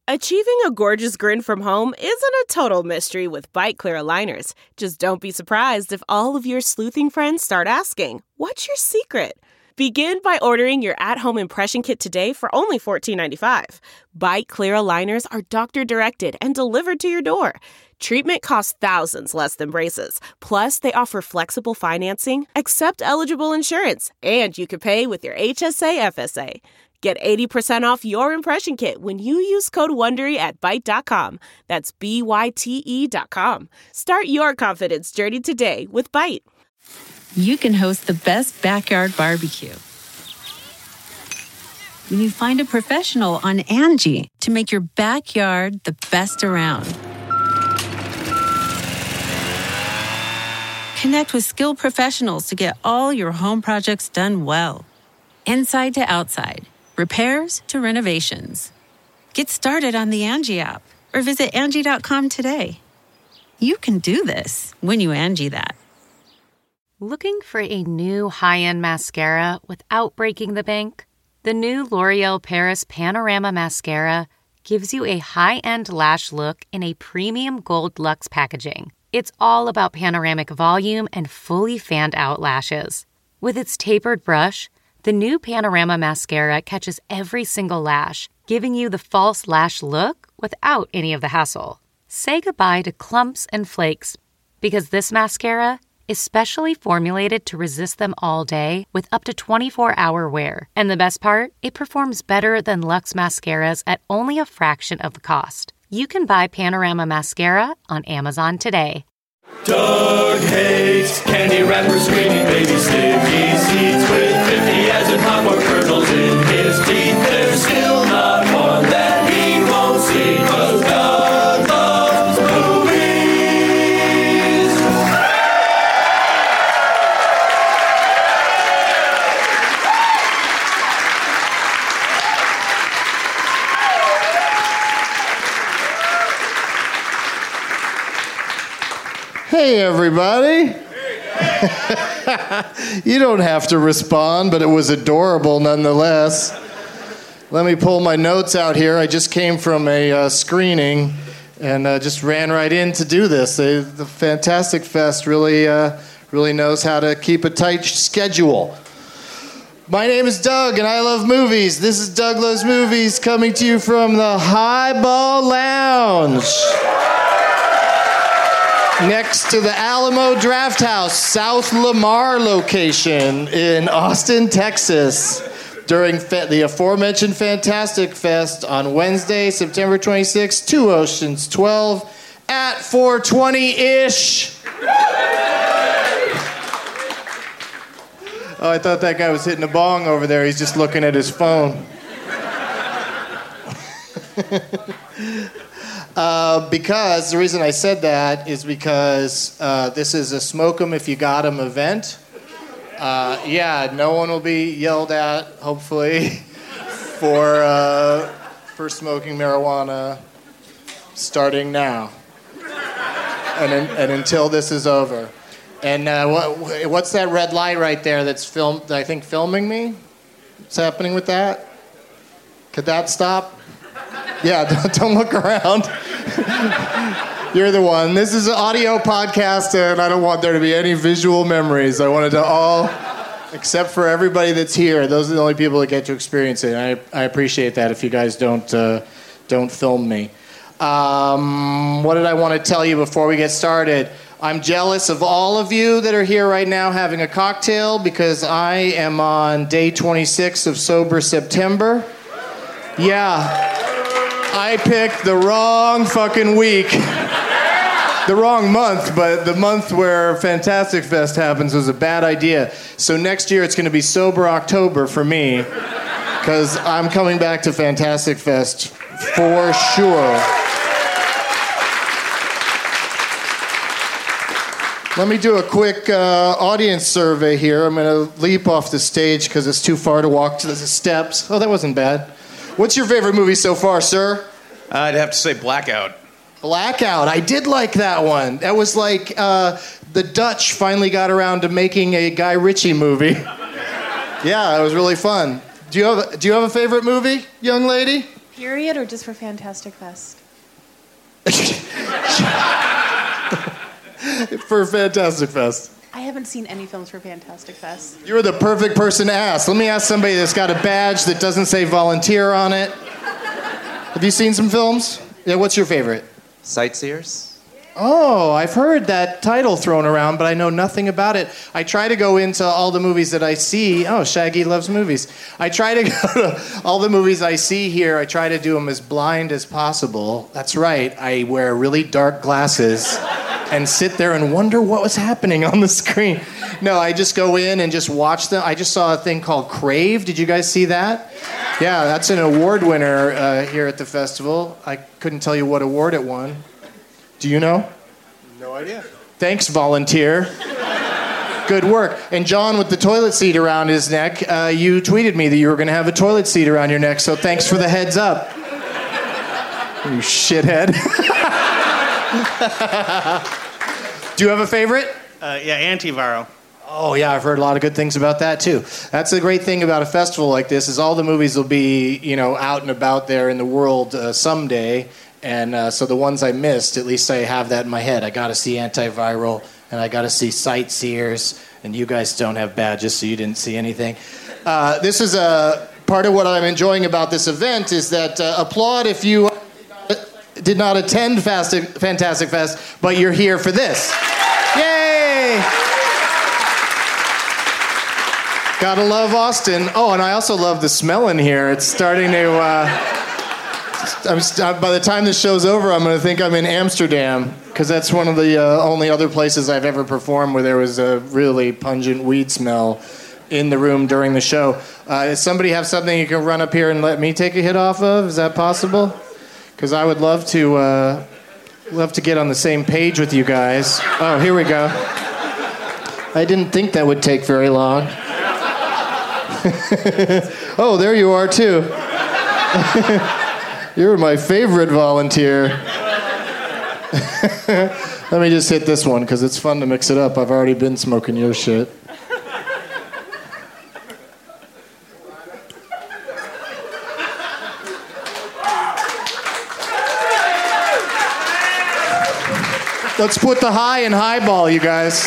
Achieving a gorgeous grin from home isn't a total mystery with Byte Clear aligners. Just don't be surprised if all of your sleuthing friends start asking, "What's your secret?" Begin by ordering your at-home impression kit today for only $14.95. Byte Clear aligners are doctor-directed and delivered to your door. Treatment costs thousands less than braces. Plus, they offer flexible financing, accept eligible insurance, and you can pay with your HSA FSA. Get 80% off your impression kit when you use code WONDERY at Byte.com. That's BYTE.com. Start your confidence journey today with Byte. You can host the best backyard barbecue when you find a professional on Angie to make your backyard the best around. Connect with skilled professionals to get all your home projects done well. Inside to outside, repairs to renovations. Get started on the Angie app or visit Angie.com today. You can do this when you Angie that. Looking for a new high-end mascara without breaking the bank? The new L'Oreal Paris Panorama Mascara gives you a high-end lash look in a premium gold luxe packaging. It's all about panoramic volume and fully fanned-out lashes. With its tapered brush, the new Panorama Mascara catches every single lash, giving you the false lash look without any of the hassle. Say goodbye to clumps and flakes, because this mascara is specially formulated to resist them all day with up to 24-hour wear. And the best part? It performs better than Luxe mascaras at only a fraction of the cost. You can buy Panorama Mascara on Amazon today. Doug hates candy wrappers, screaming baby sticky seeds with 50 as in popcorn kernels in his teeth. There's still not one that he won't see, 'cause Doug loves movies. Hey, everybody. You don't have to respond, but it was adorable nonetheless. Let me pull my notes out here. I just came from a screening and just ran right in to do this. The Fantastic Fest really knows how to keep a tight schedule. My name is Doug, and I love movies. This is Doug Loves Movies, coming to you from the Highball Lounge, next to the Alamo Drafthouse, South Lamar location in Austin, Texas, during the aforementioned Fantastic Fest on Wednesday, September 26th, Two Oceans 12 at 4:20-ish. Oh, I thought that guy was hitting a bong over there. He's just looking at his phone. Because the reason I said that is because this is a Smoke 'em if you got 'em event. No one will be yelled at, hopefully, for smoking marijuana starting now and until this is over. And what's that red light right there that's filming me? What's happening with that? Could that stop? Yeah, don't look around. You're the one. This is an audio podcast, and I don't want there to be any visual memories. I wanted to all, except for everybody that's here, those are the only people that get to experience it. I appreciate that if you guys don't film me. What did I want to tell you before we get started? I'm jealous of all of you that are here right now having a cocktail because I am on day 26 of Sober September. Yeah. I picked the wrong fucking week. The wrong month, but the month where Fantastic Fest happens was a bad idea. So next year it's going to be Sober October for me, because I'm coming back to Fantastic Fest for sure. Let me do a quick audience survey here. I'm going to leap off the stage because it's too far to walk to the steps. Oh, that wasn't bad. What's your favorite movie so far, sir? I'd have to say Blackout. Blackout. I did like that one. That was like the Dutch finally got around to making a Guy Ritchie movie. Yeah, it was really fun. Do you have a favorite movie, young lady? Period, or just for Fantastic Fest? For Fantastic Fest. I haven't seen any films for Fantastic Fest. You're the perfect person to ask. Let me ask somebody that's got a badge that doesn't say volunteer on it. Have you seen some films? Yeah, what's your favorite? Sightseers? Oh, I've heard that title thrown around, but I know nothing about it. I try to go into all the movies that I see. Oh, Shaggy loves movies. I try to go to all the movies I see here. I try to do them as blind as possible. That's right. I wear really dark glasses and sit there and wonder what was happening on the screen. No, I just go in and just watch them. I just saw a thing called Crave. Did you guys see that? Yeah, that's an award winner here at the festival. I couldn't tell you what award it won. Do you know? No idea. Thanks, volunteer. Good work. And John, with the toilet seat around his neck, you tweeted me that you were going to have a toilet seat around your neck, so thanks for the heads up. You shithead. Do you have a favorite? Yeah, Antivirus. Oh, yeah, I've heard a lot of good things about that, too. That's the great thing about a festival like this, is all the movies will be, out and about there in the world someday. And so the ones I missed, at least I have that in my head. I got to see Antiviral, and I got to see Sightseers, and you guys don't have badges, so you didn't see anything. This is part of what I'm enjoying about this event is that applaud if you did not attend Fantastic Fest, but you're here for this. Yay! Gotta love Austin. Oh, and I also love the smell in here. It's starting to... by the time this show's over, I'm going to think I'm in Amsterdam, because that's one of the only other places I've ever performed where there was a really pungent weed smell in the room during the show. Does somebody have something you can run up here and let me take a hit off of? Is that possible? Because I would love to get on the same page with you guys. Oh, here we go. I didn't think that would take very long. Oh, there you are, too. You're my favorite volunteer. Let me just hit this one, because it's fun to mix it up. I've already been smoking your shit. Let's put the high in highball, you guys.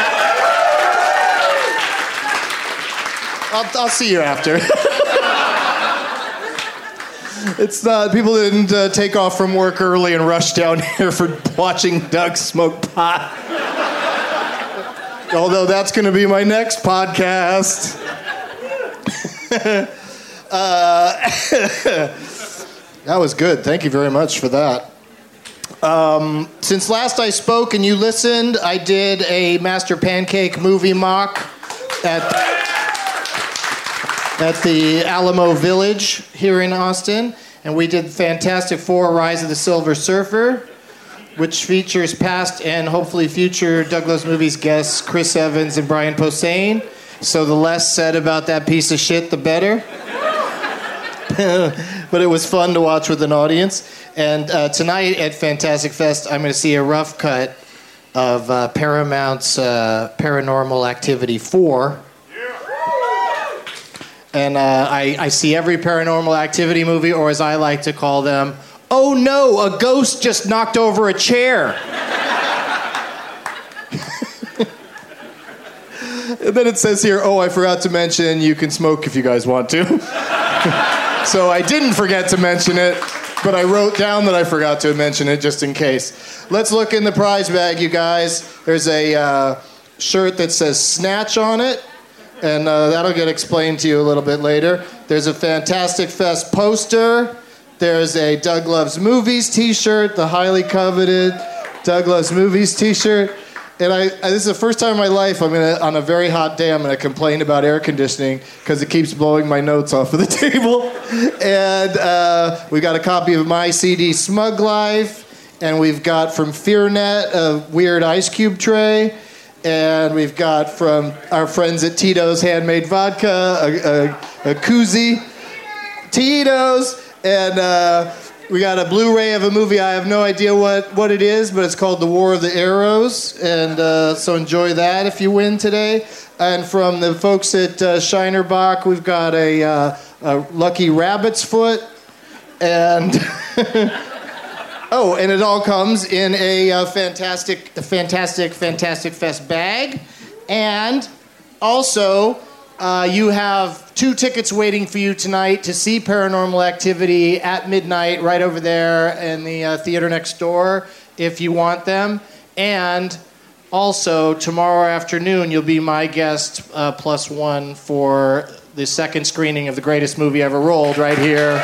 I'll see you after. It's not, people didn't take off from work early and rush down here for watching Doug smoke pot. Although that's going to be my next podcast. That was good. Thank you very much for that. Since last I spoke and you listened, I did a Master Pancake movie mock at the Alamo Village here in Austin. And we did Fantastic Four: Rise of the Silver Surfer, which features past and hopefully future Doug Loves Movies guests Chris Evans and Brian Posehn. So the less said about that piece of shit, the better. But it was fun to watch with an audience. And tonight at Fantastic Fest, I'm going to see a rough cut of Paramount's Paranormal Activity 4. And I see every Paranormal Activity movie, or as I like to call them, oh no, a ghost just knocked over a chair. And then it says here, oh, I forgot to mention you can smoke if you guys want to. So I didn't forget to mention it, but I wrote down that I forgot to mention it just in case. Let's look in the prize bag, you guys. There's a shirt that says Snatch on it. And that'll get explained to you a little bit later. There's a Fantastic Fest poster. There's a Doug Loves Movies t-shirt, the highly coveted Doug Loves Movies t-shirt. And this is the first time in my life on a very hot day, I'm going to complain about air conditioning because it keeps blowing my notes off of the table. And we got a copy of my CD, Smug Life. And we've got from FearNet a weird ice cube tray. And we've got from our friends at Tito's Handmade Vodka, a koozie. Tito's! And we got a Blu-ray of a movie. I have no idea what it is, but it's called The War of the Arrows. And so enjoy that if you win today. And from the folks at Shinerbach, we've got a Lucky Rabbit's Foot. And oh, and it all comes in a fantastic Fest bag. And also, you have 2 tickets waiting for you tonight to see Paranormal Activity at midnight right over there in the theater next door if you want them. And also, tomorrow afternoon, you'll be my guest +1 for the second screening of the greatest movie ever rolled right here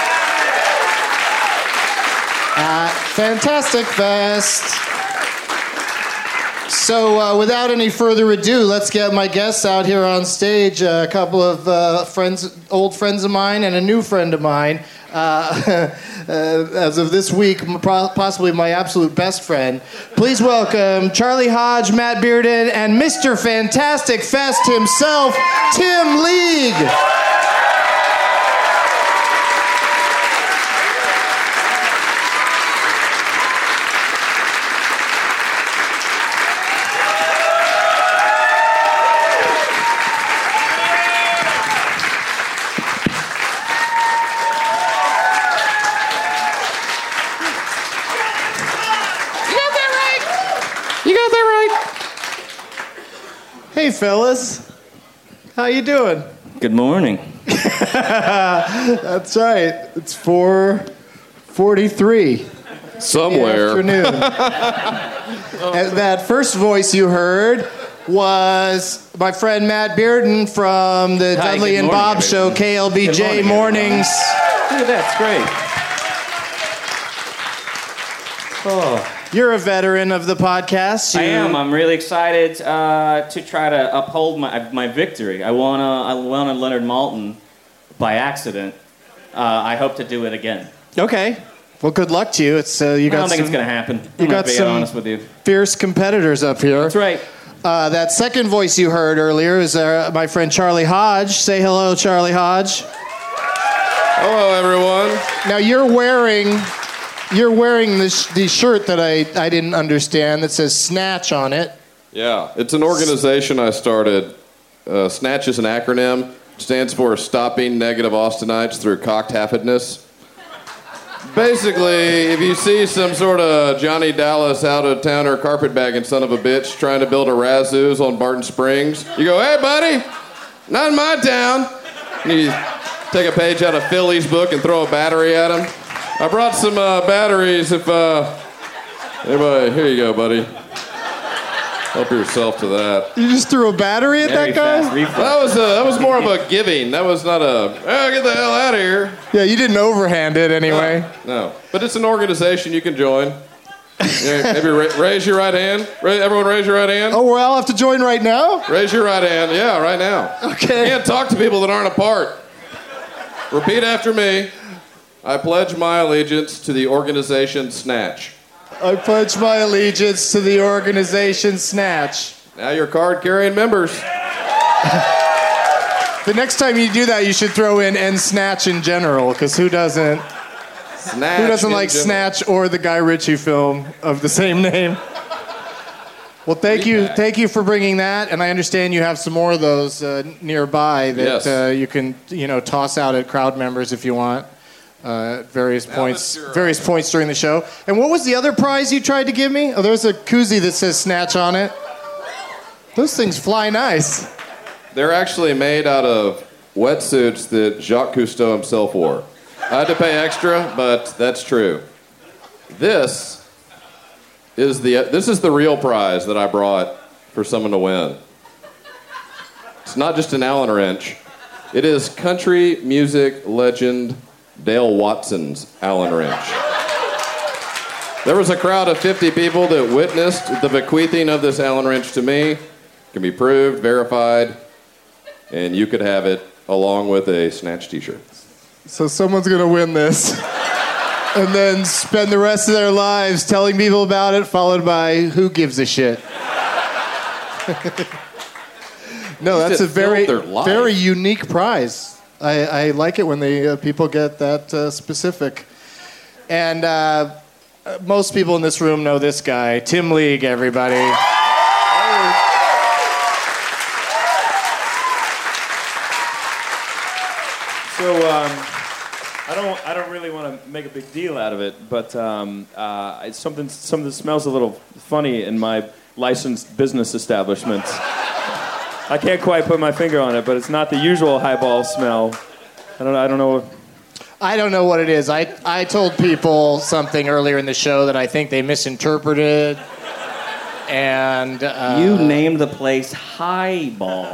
at Fantastic Fest. So without any further ado, let's get my guests out here on stage. A couple of old friends of mine and a new friend of mine. As of this week, possibly my absolute best friend. Please welcome Charlie Hodge, Matt Bearden, and Mr. Fantastic Fest himself, Tim League. Hey, fellas. How you doing? Good morning. That's right. It's 4:43. Somewhere. Afternoon. And that first voice you heard was my friend Matt Bearden from the Hi, Dudley good and morning, Bob Show, everybody. KLBJ Good Mornings. Look at that, it's great. Oh. You're a veteran of the podcast. I am. I'm really excited to try to uphold my victory. I won a Leonard Maltin by accident. I hope to do it again. Okay. Well, good luck to you. It's you got. I don't think it's going to happen. I'm got being some honest with you. Fierce competitors up here. That's right. That second voice you heard earlier is my friend Charlie Hodge. Say hello, Charlie Hodge. Hello, everyone. Now you're wearing the shirt that I didn't understand that says Snatch on it. Yeah, it's an organization I started. Snatch is an acronym. It stands for Stopping Negative Austinites Through Cocked-Happedness. Basically, if you see some sort of Johnny Dallas out-of-towner carpetbagging son of a bitch trying to build a Razzoos on Barton Springs, you go, "Hey, buddy, not in my town." And you take a page out of Philly's book and throw a battery at him. I brought some batteries. If anybody, here you go, buddy. Help yourself to that. You just threw a battery at Very that guy? fast reflex. That was more of a giving. That was not a, get the hell out of here. Yeah, you didn't overhand it anyway. No. But it's an organization you can join. Yeah, maybe raise your right hand. Everyone raise your right hand. Oh, we'll all have to join right now? Raise your right hand. Yeah, right now. Okay. You can't talk to people that aren't apart. Repeat after me. I pledge my allegiance to the organization Snatch. I pledge my allegiance to the organization Snatch. Now you're card-carrying members. The next time you do that, you should throw in "and Snatch" in general, because who doesn't like Snatch or the Guy Ritchie film of the same name? Well, thank you for bringing that, and I understand you have some more of those nearby that Yes. you can toss out at crowd members if you want. Various points during the show. And what was the other prize you tried to give me? Oh, there's a koozie that says Snatch on it. Those things fly nice. They're actually made out of wetsuits that Jacques Cousteau himself wore. I had to pay extra, but that's true. This is the real prize that I brought for someone to win. It's not just an Allen wrench. It is country music legend Dale Watson's Allen wrench. There was a crowd of 50 people that witnessed the bequeathing of this Allen wrench to me. It can be proved, verified, and you could have it along with a Snatch t-shirt. So someone's going to win this and then spend the rest of their lives telling people about it, followed by who gives a shit. No, that's a very unique prize. I like it when the people get that specific. And most people in this room know this guy, Tim League, everybody. So, I don't really want to make a big deal out of it, but it's something that smells a little funny in my licensed business establishment. I can't quite put my finger on it, but it's not the usual highball smell. I don't know. I don't know what it is. I told people something earlier in the show that I think they misinterpreted. And you named the place Highball.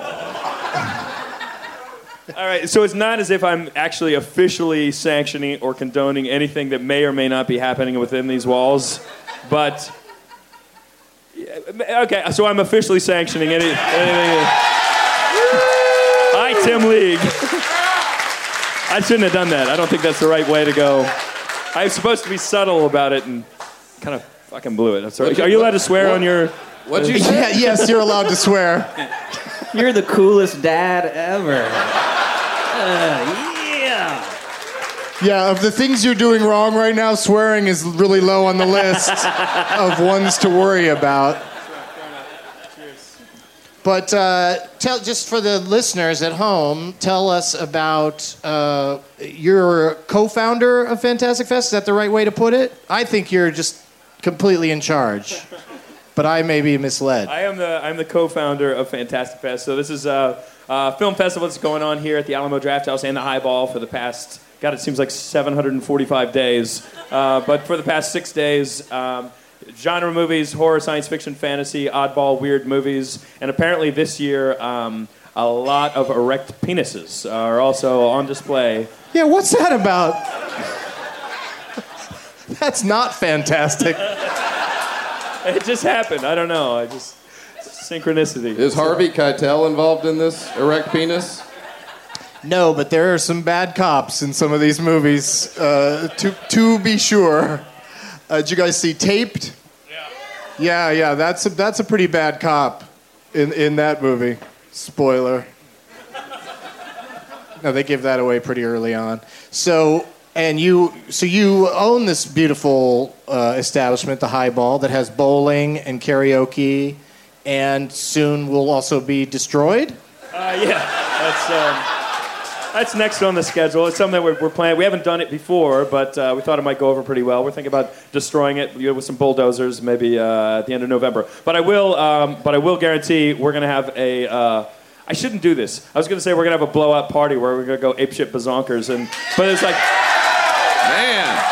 All right, so it's not as if I'm actually officially sanctioning or condoning anything that may or may not be happening within these walls, but okay, so I'm officially sanctioning anything. Hi, Tim League. I shouldn't have done that. I don't think that's the right way to go. I was supposed to be subtle about it and kind of fucking blew it. I'm sorry. Are you allowed to swear on your... What'd you say? Yeah, yes, you're allowed to swear. You're the coolest dad ever. Yeah. Yeah, of the things you're doing wrong right now, swearing is really low on the list of ones to worry about. But just for the listeners at home, tell us about you're a co-founder of Fantastic Fest. Is that the right way to put it? I think you're just completely in charge, but I may be misled. I'm the co-founder of Fantastic Fest. So this is a film festival that's going on here at the Alamo Drafthouse and the Highball for the past, God, it seems like 745 days. But for the past 6 days, genre movies, horror, science fiction, fantasy, oddball, weird movies. And apparently this year, a lot of erect penises are also on display. Yeah, what's that about? That's not fantastic. It just happened. I don't know. Synchronicity. Is Harvey Keitel involved in this erect penis? No, but there are some bad cops in some of these movies, to be sure. Did you guys see Taped? Yeah, that's a pretty bad cop in that movie. Spoiler. No, they give that away pretty early on. So you own this beautiful establishment, the Highball, that has bowling and karaoke, and soon will also be destroyed? That's next on the schedule. It's something that we're planning. We haven't done it before, but we thought it might go over pretty well. We're thinking about destroying it with some bulldozers, maybe at the end of November. But I will guarantee we're going to have a. I shouldn't do this. I was going to say we're going to have a blow-up party where we're going to go apeshit bazonkers, but it's like, man.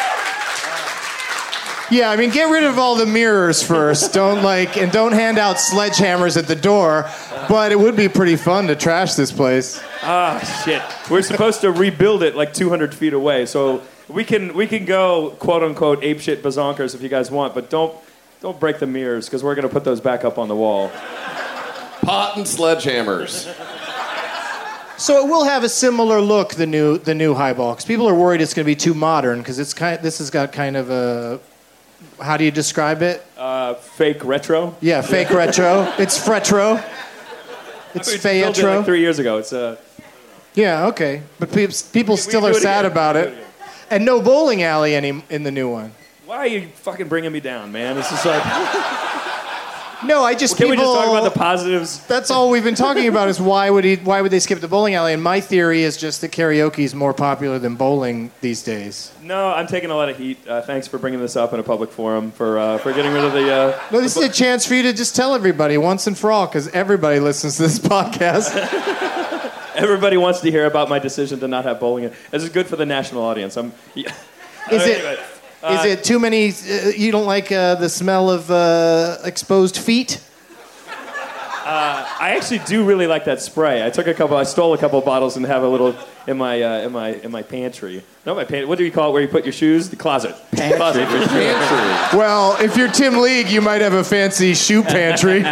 Yeah, I mean, get rid of all the mirrors first. Don't hand out sledgehammers at the door. But it would be pretty fun to trash this place. Shit. We're supposed to rebuild it like 200 feet away, so we can go quote unquote apeshit bazonkers if you guys want, but don't break the mirrors because we're gonna put those back up on the wall. Pot and sledgehammers. So it will have a similar look, the new Highball, because people are worried it's going to be too modern because this has got kind of a. How do you describe it? Fake retro. Yeah, fake retro. It's fretro. It's feyetro. Like 3 years ago. It's Yeah, okay, but people still are sad about it. And no bowling alley in the new one. Why are you fucking bringing me down, man? It's just like. No, I just. Can we just talk about the positives? That's all we've been talking about is why would they skip the bowling alley? And my theory is just that karaoke is more popular than bowling these days. No, I'm taking a lot of heat. Thanks for bringing this up in a public forum for getting rid of the. No, this is a chance for you to just tell everybody once and for all, because everybody listens to this podcast. Everybody wants to hear about my decision to not have bowling. This is good for the national audience. Is it too many? You don't like the smell of exposed feet? I actually do really like that spray. I stole a couple of bottles and have a little in my pantry. Not my pantry. What do you call it? Where you put your shoes? The closet. Pantry. Well, if you're Tim League, you might have a fancy shoe pantry.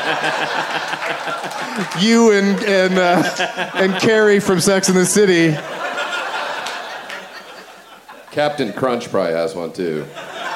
You and Carrie from Sex and the City. Captain Crunch probably has one too.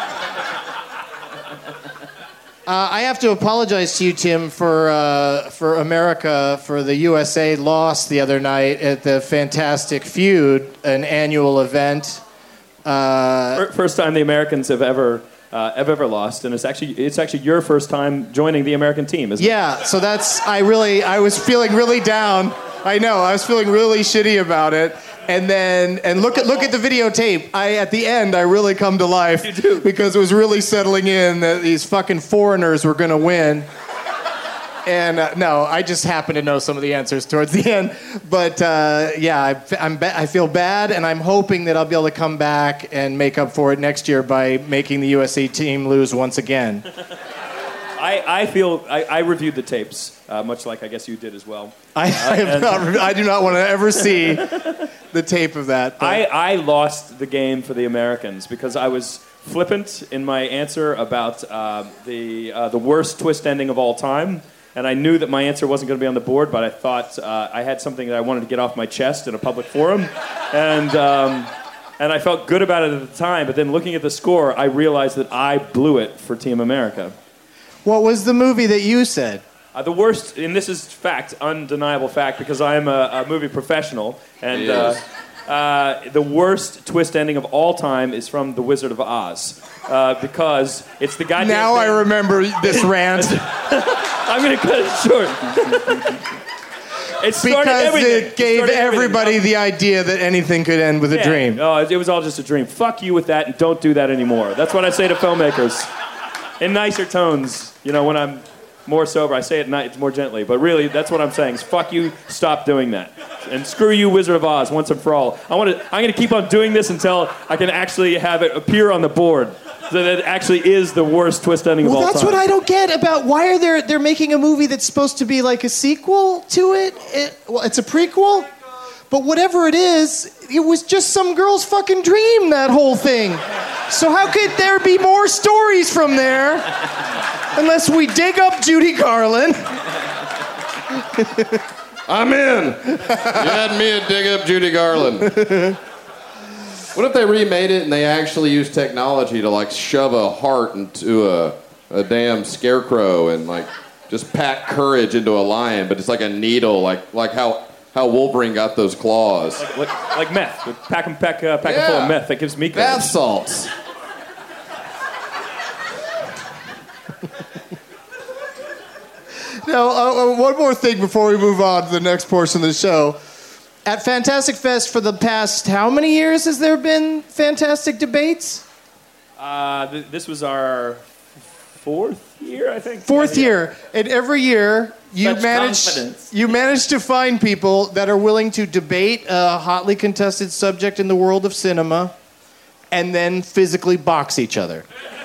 I have to apologize to you, Tim, for America, for the USA loss the other night at the Fantastic Feud, an annual event. First time the Americans have ever lost, and it's actually your first time joining the American team, isn't it? Yeah, so I was feeling really down. I know, I was feeling really shitty about it. And look at the videotape. At the end, I really come to life because it was really settling in that these fucking foreigners were going to win. And no, I just happen to know some of the answers towards the end. But yeah, I feel bad, and I'm hoping that I'll be able to come back and make up for it next year by making the USA team lose once again. I reviewed the tapes, much like I guess you did as well. I do not want to ever see the tape of that. I lost the game for the Americans because I was flippant in my answer about the worst twist ending of all time. And I knew that my answer wasn't going to be on the board, but I thought I had something that I wanted to get off my chest in a public forum. And I felt good about it at the time, but then looking at the score, I realized that I blew it for Team America. What was the movie that you said? The worst, and this is fact, undeniable fact, because I am a movie professional, and the worst twist ending of all time is from The Wizard of Oz, because it's the goddamn Now thing. I remember this rant. I'm going to cut it short. It started because everything. it gave everybody the idea that anything could end with a dream. Oh, it was all just a dream. Fuck you with that, and don't do that anymore. That's what I say to filmmakers. In nicer tones, when I'm more sober, I say it more gently. But really, that's what I'm saying. Is fuck you, stop doing that. And screw you, Wizard of Oz, once and for all. I'm going to keep on doing this until I can actually have it appear on the board. So that it actually is the worst twist ending of all time. Well, that's what I don't get about why they're making a movie that's supposed to be like a sequel to it. It's a prequel. But whatever it is, it was just some girl's fucking dream, that whole thing. So how could there be more stories from there unless we dig up Judy Garland? I'm in. You had me to dig up Judy Garland. What if they remade it and they actually used technology to shove a heart into a damn scarecrow and just pack courage into a lion, but it's like a needle, like how Wolverine got those claws. Like meth. Pack them full of meth. That gives me courage. Bath salts. Now, one more thing before we move on to the next portion of the show. At Fantastic Fest for the past, how many years has there been Fantastic Debates? This was our fourth year, I think. Fourth year. And every year, you manage to find people that are willing to debate a hotly contested subject in the world of cinema and then physically box each other.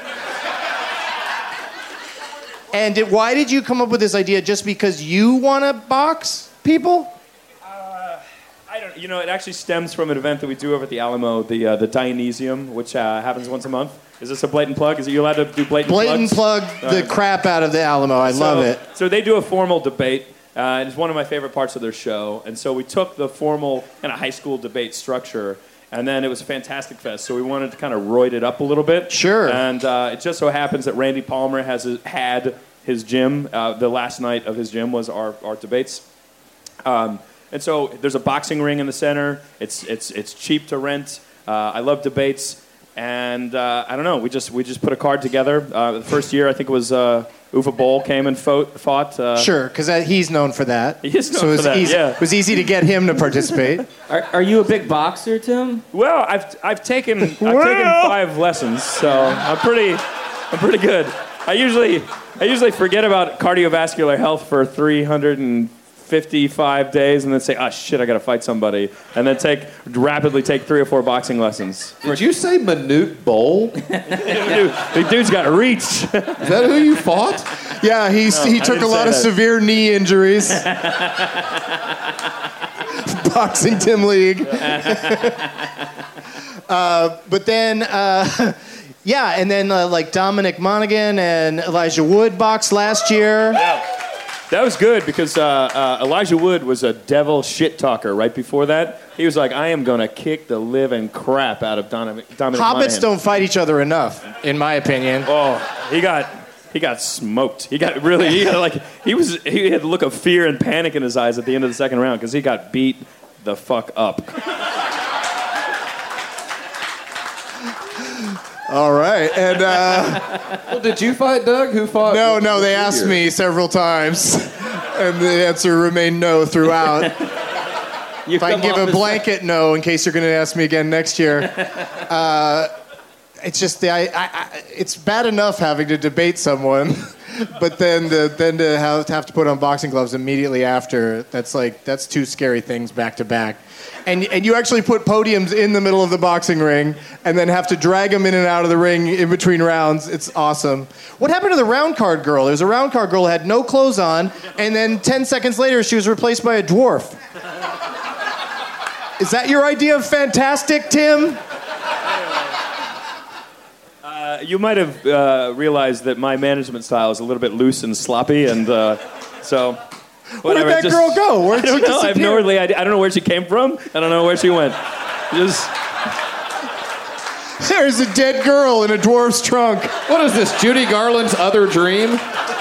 And why did you come up with this idea? Just because you want to box people? I don't. It actually stems from an event that we do over at the Alamo, the Dionysium, which happens once a month. Is this a blatant plug? Are you allowed to do blatant plugs? Blatant plug the crap out of the Alamo. I love it. So they do a formal debate, and it's one of my favorite parts of their show. And so we took the formal kind of high school debate structure, and then it was a Fantastic Fest. So we wanted to kind of roid it up a little bit. Sure. And it just so happens that Randy Palmer had his gym. The last night of his gym was our debates. And so there's a boxing ring in the center. It's cheap to rent. I love debates, and I don't know. We just put a card together. The first year, I think it was Uwe Boll came and fought. Sure, because he's known for that. He is known for that. It was easy to get him to participate. Are you a big boxer, Tim? Well, I've taken 5 lessons, so I'm pretty good. I usually forget about cardiovascular health for 355 days and then say, shit, I gotta fight somebody. And then rapidly take 3 or 4 boxing lessons. Did you say Manute Boll? The dude's got reach. Is that who you fought? Yeah, he took a lot of severe knee injuries. Boxing Tim League. But then... yeah, and then Dominic Monaghan and Elijah Wood boxed last year. Yeah. That was good because Elijah Wood was a devil shit talker right before that. He was like, I am going to kick the living crap out of Dominic Hobbits Monaghan. don't fight each other enough, in my opinion. Oh, he got smoked. He had the look of fear and panic in his eyes at the end of the second round because he got beat the fuck up. All right, and well, did you fight Doug? Who fought? No, they asked me several times, and the answer remained no throughout. If I can give a blanket no in case you're going to ask me again next year. It's just it's bad enough having to debate someone, but then to have to put on boxing gloves immediately after, that's two scary things back to back. And you actually put podiums in the middle of the boxing ring and then have to drag them in and out of the ring in between rounds. It's awesome. What happened to the round card girl? There's a round card girl who had no clothes on, and then 10 seconds later she was replaced by a dwarf. Is that your idea of fantastic, Tim? You might have realized that my management style is a little bit loose and sloppy, and so... Where did that girl go? Where did she disappear? I have no earthly idea. I don't know where she came from. I don't know where she went. There's a dead girl in a dwarf's trunk. What is this, Judy Garland's other dream?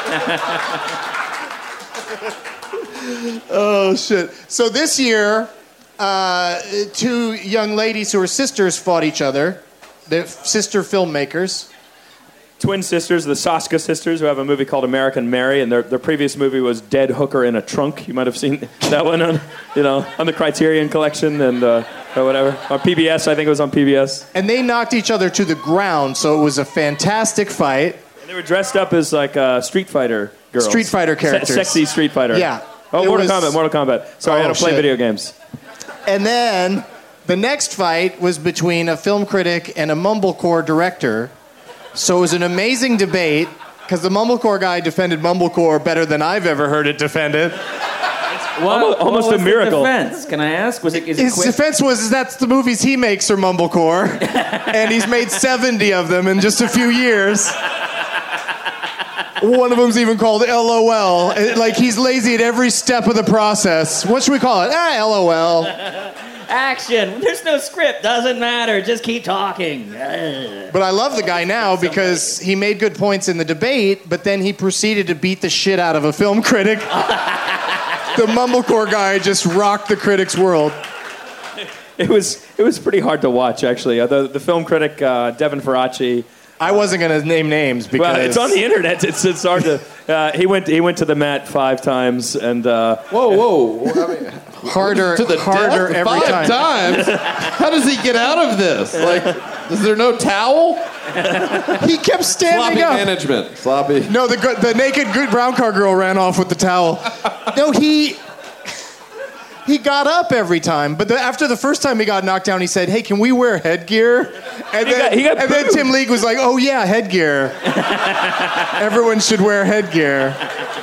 Oh, shit. So this year, two young ladies who are sisters fought each other. They're sister filmmakers. Twin sisters, the Soska sisters, who have a movie called American Mary, and their previous movie was Dead Hooker in a Trunk. You might have seen that one on the Criterion Collection and or whatever. On PBS, I think it was on PBS. And they knocked each other to the ground, so it was a fantastic fight. And they were dressed up as like Street Fighter girls. Street Fighter characters. Sexy Street Fighter. Yeah. Oh, Mortal Kombat. Sorry, I don't play video games. And then the next fight was between a film critic and a mumblecore director. So it was an amazing debate, because the mumblecore guy defended mumblecore better than I've ever heard it defended. Almost a miracle. His defense? Can I ask? His defense was that's the movies he makes are mumblecore, and he's made 70 of them in just a few years. One of them's even called LOL. Like, he's lazy at every step of the process. What should we call it? LOL. Action. There's no script. Doesn't matter. Just keep talking. But I love the guy now because he made good points in the debate, but then he proceeded to beat the shit out of a film critic. The mumblecore guy just rocked the critic's world. It was pretty hard to watch, actually. The film critic, Devin Faraci. I wasn't going to name names because... Well, it's on the internet. It's hard to... He went to the Mat 5 times, and... Whoa. I mean, harder every 5 times? How does he get out of this? Like, is there no towel? He kept standing up. Sloppy management. Sloppy. No, the naked good brown car girl ran off with the towel. No, he got up every time, but after the first time he got knocked down, he said, "Hey, can we wear headgear?" And then Tim League was like, "Oh yeah, headgear. Everyone should wear headgear."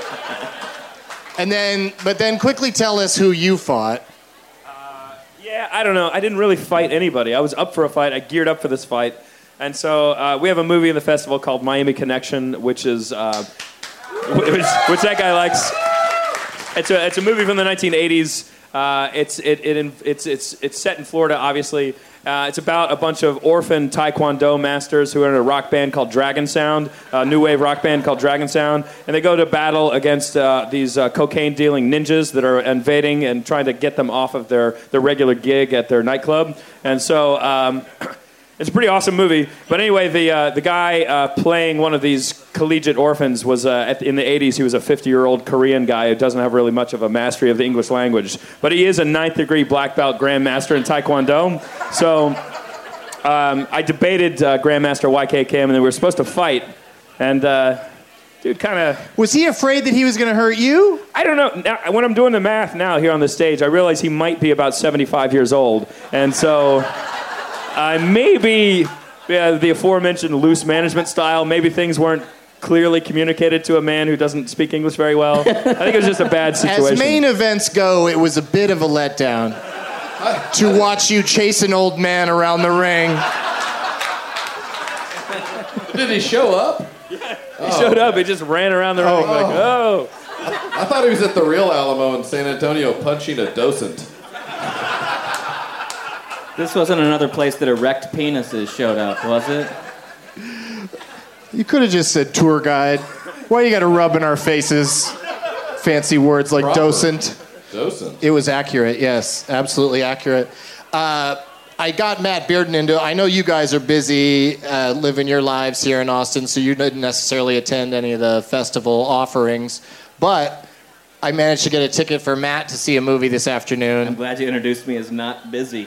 But then quickly tell us who you fought. Yeah, I don't know. I didn't really fight anybody. I was up for a fight. I geared up for this fight, and so we have a movie in the festival called Miami Connection, which is which that guy likes. It's a movie from the 1980s. It's set in Florida, obviously. It's about a bunch of orphan Taekwondo masters who are in a rock band called Dragon Sound, a new wave rock band called Dragon Sound, and they go to battle against these cocaine-dealing ninjas that are invading and trying to get them off of their regular gig at their nightclub. And so it's a pretty awesome movie. But anyway, the guy playing one of these collegiate orphans was, in the 80s, he was a 50-year-old Korean guy who doesn't have really much of a mastery of the English language. But he is a 9th-degree black belt grandmaster in Taekwondo. So I debated Grandmaster YK Kim, and we were supposed to fight. And dude kind of... Was he afraid that he was going to hurt you? I don't know. Now, when I'm doing the math now here on the stage, I realize he might be about 75 years old. And so... maybe the aforementioned loose management style, maybe things weren't clearly communicated to a man who doesn't speak English very well. I think it was just a bad situation. As main events go, it was a bit of a letdown to watch you chase an old man around the ring. Did he show up? Yeah. He showed up. He just ran around the ring like, oh. I thought he was at the real Alamo in San Antonio punching a docent. This wasn't another place that erect penises showed up, was it? You could have just said tour guide. Why you got to rub in our faces fancy words like docent? Docent. It was accurate, yes. Absolutely accurate. I got Matt Bearden into... I know you guys are busy living your lives here in Austin, so you didn't necessarily attend any of the festival offerings. But I managed to get a ticket for Matt to see a movie this I'm afternoon. glad you introduced me as not busy.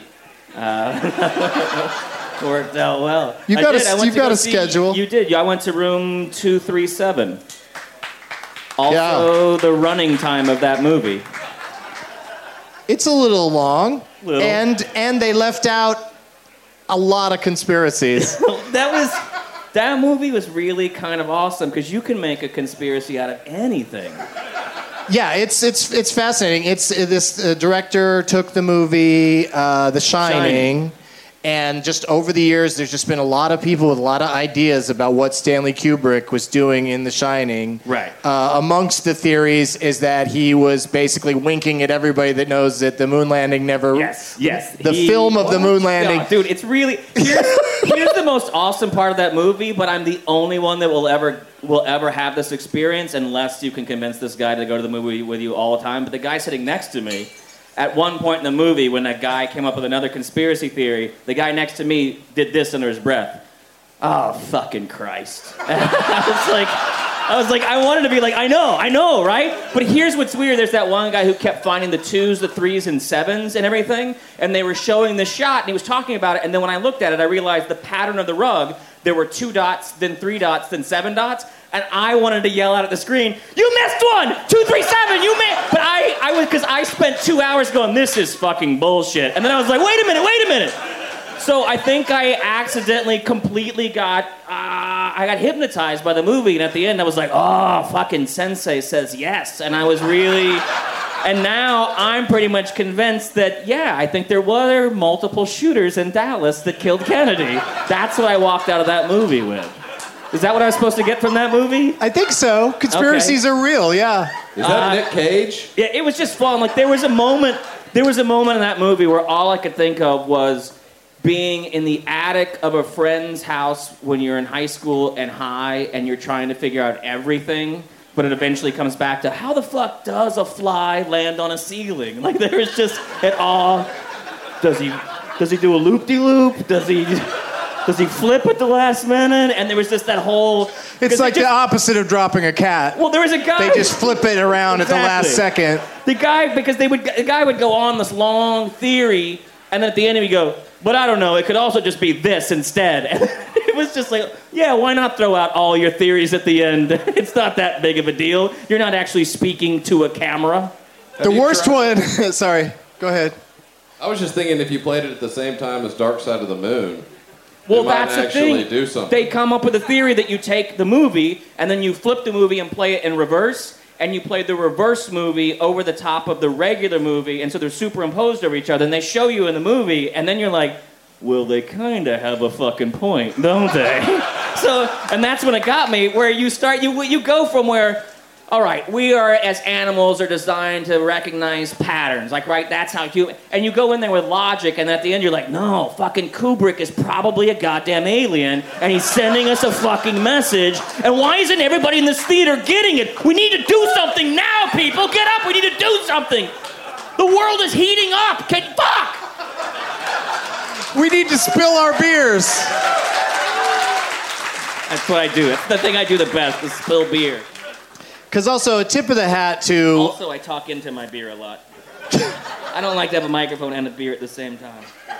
Worked out well. You've got a schedule. You did. I went to room 237. Also, the running time of that movie. It's a little long, Little. and they left out a lot of conspiracies. That movie was really kind of awesome because you can make a conspiracy out of anything. Yeah, it's fascinating. It's this director took the movie The Shining, and just over the years, there's just been a lot of people with a lot of ideas about what Stanley Kubrick was doing in The Shining. Right. Amongst the theories is that he was basically winking at everybody that knows that the moon landing never. Yes. The film of the moon landing. No, dude, it's really here's the most awesome part of that movie, but I'm the only one that will ever have this experience unless you can convince this guy to go to the movie with you all the time. But the guy sitting next to me, at one point in the movie, when that guy came up with another conspiracy theory, the guy next to me did this under his breath. Oh, fucking Christ. I was like, I wanted to be like, I know, right? But here's what's weird. There's that one guy who kept finding the 2s, the 3s, and 7s and everything, and they were showing the shot, and he was talking about it, and then when I looked at it, I realized the pattern of the rug, there were 2 dots, then 3 dots, then 7 dots, and I wanted to yell out at the screen, you missed one! 2, 3, 7, you missed! But because I spent 2 hours going, this is fucking bullshit. And then I was like, wait a minute. So I think I accidentally completely got hypnotized by the movie, and at the end I was like, oh, fucking Sensei says yes. And I was really... And now I'm pretty much convinced that, yeah, I think there were multiple shooters in Dallas that killed Kennedy. That's what I walked out of that movie with. Is that what I was supposed to get from that movie? I think so. Conspiracies are real, yeah. Is that Nick Cage? Yeah, it was just fun. Like, there was a moment in that movie where all I could think of was being in the attic of a friend's house when you're in high school and high and you're trying to figure out everything, but it eventually comes back to how the fuck does a fly land on a ceiling? Like, there is just it all. Does he do a loop-de-loop? Does he flip at the last minute? And there was just that whole... It's like the opposite of dropping a cat. Well, there was a guy... They just flip it around at the last second. The guy would go on this long theory, and then at the end he'd go, but I don't know, it could also just be this instead. And it was just like, yeah, why not throw out all your theories at the end? It's not that big of a deal. You're not actually speaking to a camera. The worst one... Sorry, go ahead. I was just thinking if you played it at the same time as Dark Side of the Moon... Well, they might that's the actually thing. do something. They come up with a theory that you take the movie and then you flip the movie and play it in reverse, and you play the reverse movie over the top of the regular movie, and so they're superimposed over each other, and they show you in the movie, and then you're like, well, they kind of have a fucking point, don't they? And that's when it got me, where you go from where, all right, we are, as animals, are designed to recognize patterns. Like, right, that's how and you go in there with logic, and at the end you're like, no, fucking Kubrick is probably a goddamn alien, and he's sending us a fucking message, and why isn't everybody in this theater getting it? We need to do something now, people! Get up, we need to do something! The world is heating up! Fuck! We need to spill our beers! That's what I do. It's the thing I do the best, is spill beer. Because also, a tip of the hat to... Also, I talk into my beer a lot. I don't like to have a microphone and a beer at the same time.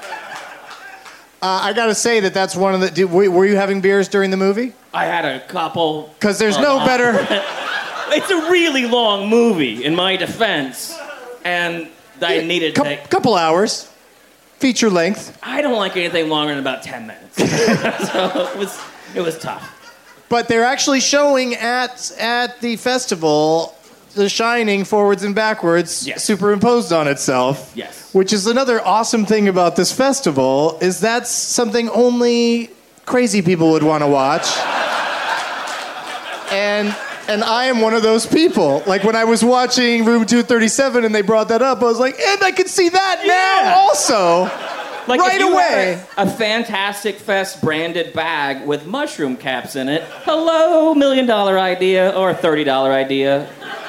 I gotta say that's one of the... Were you having beers during the movie? I had a couple. Because there's no better... It's a really long movie, in my defense. And I needed to take... Couple hours. Feature length. I don't like anything longer than about 10 minutes. So it was tough. But they're actually showing at the festival The Shining forwards and backwards, superimposed on itself. Yes. Which is another awesome thing about this festival, is that's something only crazy people would want to watch. And I am one of those people. Like, when I was watching Room 237 and they brought that up, I was like, and I can see that now also. Like, right if you away. Had a Fantastic Fest branded bag with mushroom caps in it. Hello, $1 million idea or $30 idea,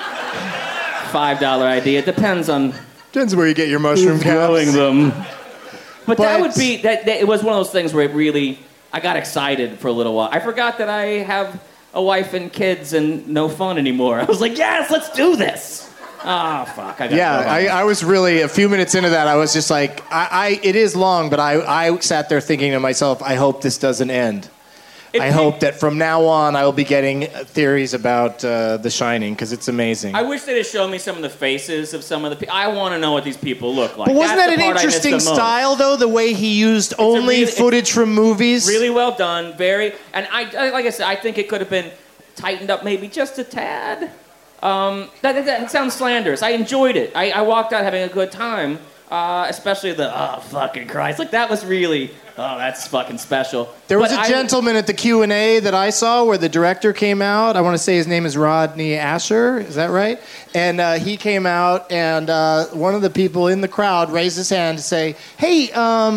$5 idea. It depends on where you get your mushroom caps. Growing them. But that would be that. It was one of those things where I got excited for a little while. I forgot that I have a wife and kids and no fun anymore. I was like, yes, let's do this. Oh, fuck. I got I was really, a few minutes into that, I was just like, it is long, but I sat there thinking to myself, I hope this doesn't end. I hope that from now on I will be getting theories about The Shining, because it's amazing. I wish they'd have shown me some of the faces of some of the people. I want to know what these people look like. But wasn't that an interesting style, though, the way he used only footage from movies? Really well done. And I like I said, I think it could have been tightened up maybe just a tad. That sounds slanderous. I enjoyed it. I walked out having a good time, especially the, fucking Christ. Like, that was really... Oh, that's fucking special. There was a gentleman at the Q&A that I saw where the director came out. I want to say his name is Rodney Asher. Is that right? And he came out, and one of the people in the crowd raised his hand to say, hey,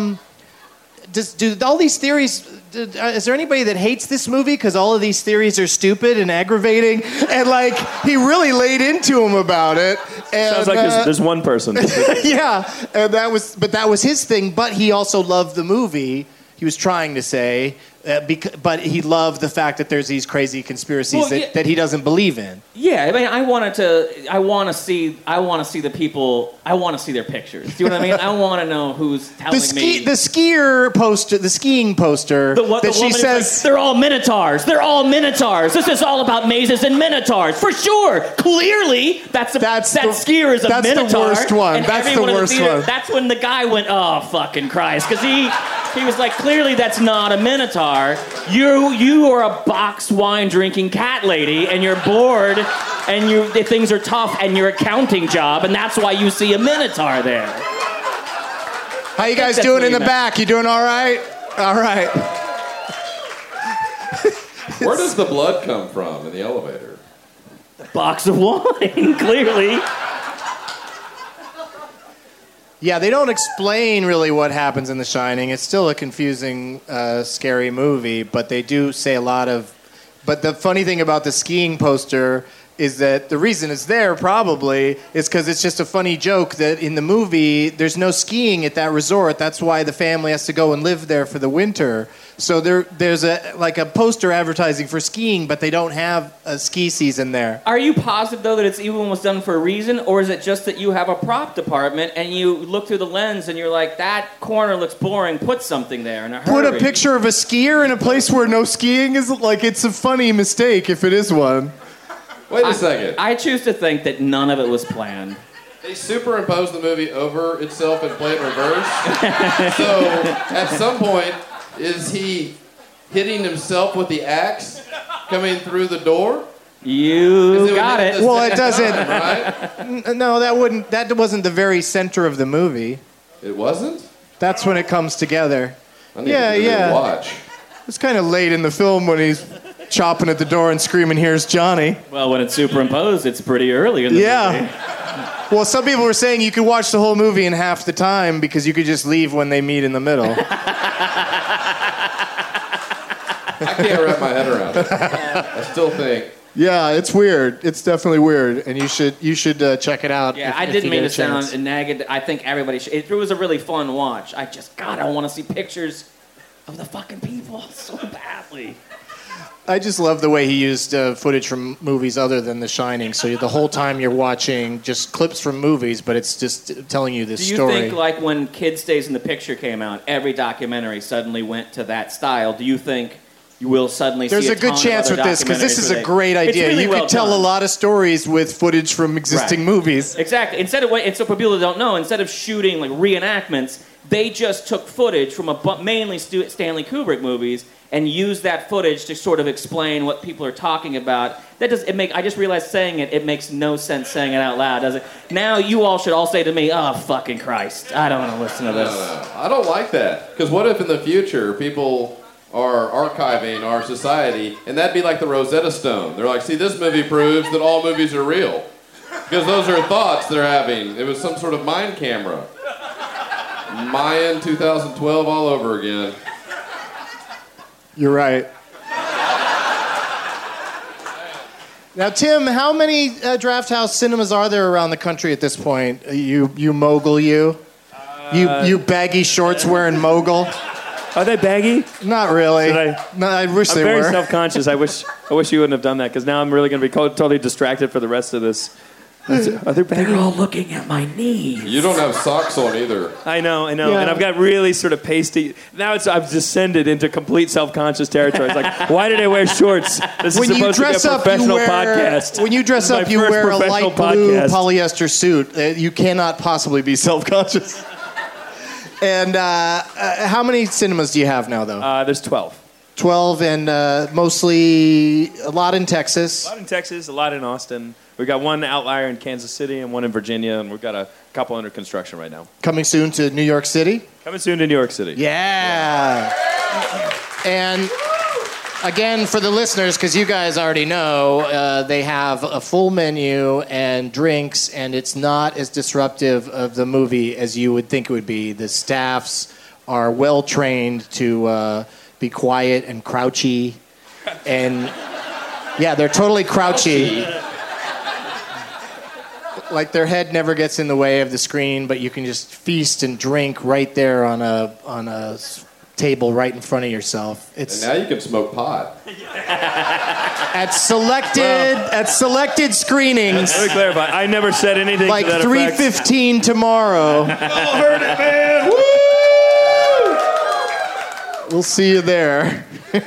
do all these theories... is there anybody that hates this movie because all of these theories are stupid and aggravating? And, like, he really laid into him about it. And, sounds like there's one person. Yeah, and that was his thing. But he also loved the movie. He was trying to say, but he loved the fact that there's these crazy conspiracies that he doesn't believe in. Yeah, I mean, I want to see the people. I want to see their pictures. Do you know what I mean? I want to know who's telling me. The skiing poster. That she says they're all minotaurs. They're all minotaurs. This is all about mazes and minotaurs for sure. Clearly, that skier is a minotaur. That's the worst one. That's the worst one. That's when the guy went, oh fucking Christ, because he was like, clearly that's not a minotaur. You are a box wine drinking cat lady, and you're bored, and things are tough, and your accounting job, and that's why you see a minotaur there. How you guys doing in the back? You doing all right? All right. Where does the blood come from in the elevator? The box of wine, clearly. Yeah, they don't explain really what happens in The Shining. It's still a confusing, scary movie, but they do say a lot of... But the funny thing about the skiing poster is that the reason it's there probably is because it's just a funny joke that in the movie there's no skiing at that resort. That's why the family has to go and live there for the winter. So there's a poster advertising for skiing, but they don't have a ski season there. Are you positive, though, that it's even was done for a reason, or is it just that you have a prop department and you look through the lens and you're like, that corner looks boring, put something there in a hurry? Put a picture of a skier in a place where no skiing is? Like, it's a funny mistake if it is one. Wait a second. I choose to think that none of it was planned. They superimposed the movie over itself and played reverse. So, at some point, is he hitting himself with the axe coming through the door? You got it. Well, it doesn't. Right? No, that wasn't the very center of the movie. It wasn't? That's when it comes together. I need to watch. It's kind of late in the film when he's chopping at the door and screaming, "Here's Johnny." Well, when it's superimposed, it's pretty early in the movie. Well, some people were saying you could watch the whole movie in half the time because you could just leave when they meet in the middle. I can't wrap my head around it. I still think. Yeah, it's weird. It's definitely weird, and you should check it out. Yeah, I didn't mean to sound negative. I think everybody should. It was a really fun watch. I want to see pictures of the fucking people so badly. I just love the way he used footage from movies other than The Shining. So the whole time you're watching just clips from movies, but it's just telling you this story. Do you think, like, when Kid Stays in the Picture came out, every documentary suddenly went to that style? Do you think you will suddenly see a ton of other There's a good chance with this, because this is a great idea. Really you could tell a lot of stories with footage from existing movies. Exactly. And so for people that don't know, instead of shooting, like, reenactments, they just took footage from mainly Stanley Kubrick movies and used that footage to sort of explain what people are talking about. I just realized saying it makes no sense saying it out loud, does it? Now you all should all say to me, "Oh, fucking Christ, I don't want to listen to this." No. I don't like that. Because what if in the future people are archiving our society, and that'd be like the Rosetta Stone. They're like, see, this movie proves that all movies are real. Because those are thoughts they're having. It was some sort of mind camera. Mayan 2012 all over again. You're right. Now, Tim, how many Draft House cinemas are there around the country at this point? You mogul, you baggy shorts wearing mogul. Are they baggy? Not really. No, I wish they were. I'm very self-conscious. I wish you wouldn't have done that, because now I'm really going to be totally distracted for the rest of this Are there They're all looking at my knees. You don't have socks on either. I know. Yeah. And I've got really sort of pasty. Now I've descended into complete self-conscious territory. It's like, why did I wear shorts? This is supposed to be a professional podcast. When you dress up, you wear a light blue polyester suit. You cannot possibly be self-conscious. And how many cinemas do you have now, though? There's 12. 12, and mostly a lot in Texas. A lot in Texas, a lot in Austin. We've got one outlier in Kansas City and one in Virginia, and we've got a couple under construction right now. Coming soon to New York City? Coming soon to New York City. Yeah. And again, for the listeners, because you guys already know, they have a full menu and drinks, and it's not as disruptive of the movie as you would think it would be. The staffs are well trained to be quiet and crouchy. And yeah, they're totally crouchy. Like their head never gets in the way of the screen, but you can just feast and drink right there on a table right in front of yourself. And now you can smoke pot. At selected screenings. Let me clarify. I never said anything like to that effect. 3:15 tomorrow. Oh, heard it, man. Woo! We'll see you there.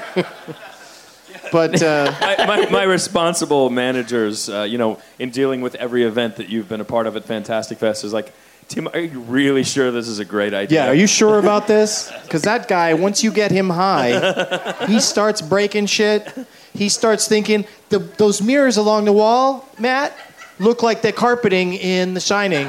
But my responsible managers, in dealing with every event that you've been a part of at Fantastic Fest, is like, Tim, are you really sure this is a great idea? Yeah, are you sure about this? Because that guy, once you get him high, he starts breaking shit. He starts thinking, those mirrors along the wall, Matt, look like the carpeting in The Shining.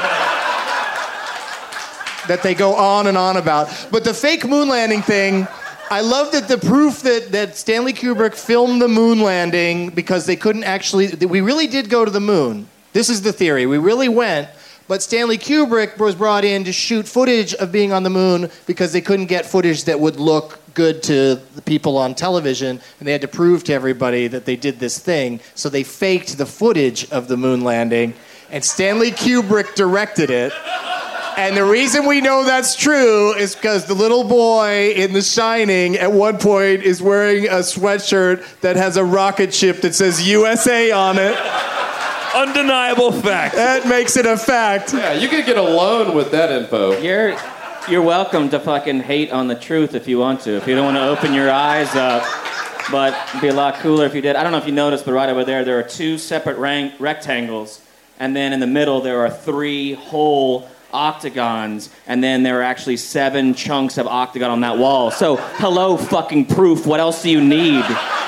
That they go on and on about. But the fake moon landing thing, I love that the proof that Stanley Kubrick filmed the moon landing because they couldn't actually... We really did go to the moon. This is the theory. We really went, but Stanley Kubrick was brought in to shoot footage of being on the moon because they couldn't get footage that would look good to the people on television, and they had to prove to everybody that they did this thing. So they faked the footage of the moon landing, and Stanley Kubrick directed it. And the reason we know that's true is because the little boy in The Shining at one point is wearing a sweatshirt that has a rocket ship that says USA on it. Undeniable fact. That makes it a fact. Yeah, you could get a loan with that info. You're welcome to fucking hate on the truth if you want to. If you don't want to open your eyes up. But it'd be a lot cooler if you did. I don't know if you noticed, but right over there are two separate rectangles. And then in the middle, there are 3 whole octagons, and then there are actually 7 chunks of octagon on that wall. So, hello, fucking proof. What else do you need?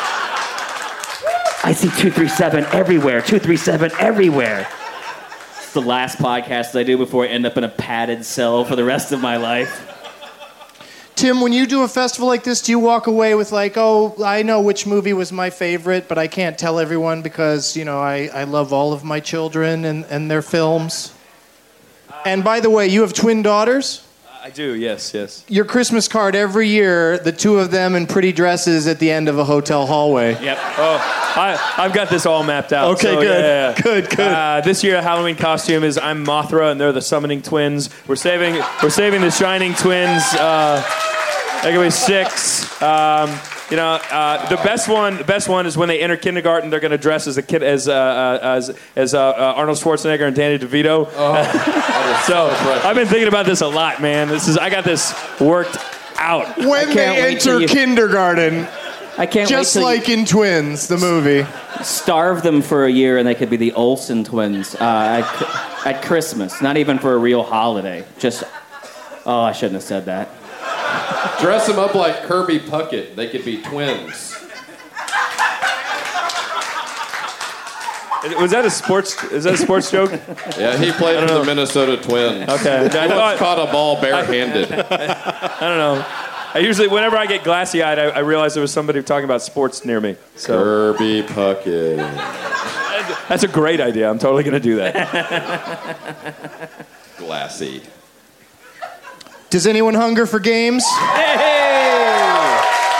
I see 237 everywhere. 237 everywhere. It's the last podcast I do before I end up in a padded cell for the rest of my life. Tim, when you do a festival like this, do you walk away with like, oh, I know which movie was my favorite, but I can't tell everyone because, I love all of my children and their films? And by the way, you have twin daughters? I do, yes. Your Christmas card every year, the 2 of them in pretty dresses at the end of a hotel hallway. Yep. Oh, I've got this all mapped out. Okay, so, good. Yeah. Good. This year, Halloween costume is I'm Mothra, and they're the summoning twins. We're saving the Shining twins. They're gonna be 6. The best one is when they enter kindergarten. They're gonna dress as a kid as Arnold Schwarzenegger and Danny DeVito. So I've been thinking about this a lot, man. I got this worked out. When they enter kindergarten, I can't just wait like in Twins, the movie. Starve them for a year, and they could be the Olsen twins at Christmas. Not even for a real holiday. I shouldn't have said that. Dress them up like Kirby Puckett. They could be twins. Was that a sports joke? Yeah, he played for the Minnesota Twins. Okay. He once caught a ball barehanded. I don't know. I usually, whenever I get glassy-eyed, I realize there was somebody talking about sports near me. So. Kirby Puckett. That's a great idea. I'm totally going to do that. Glassy. Does anyone hunger for games? Hey!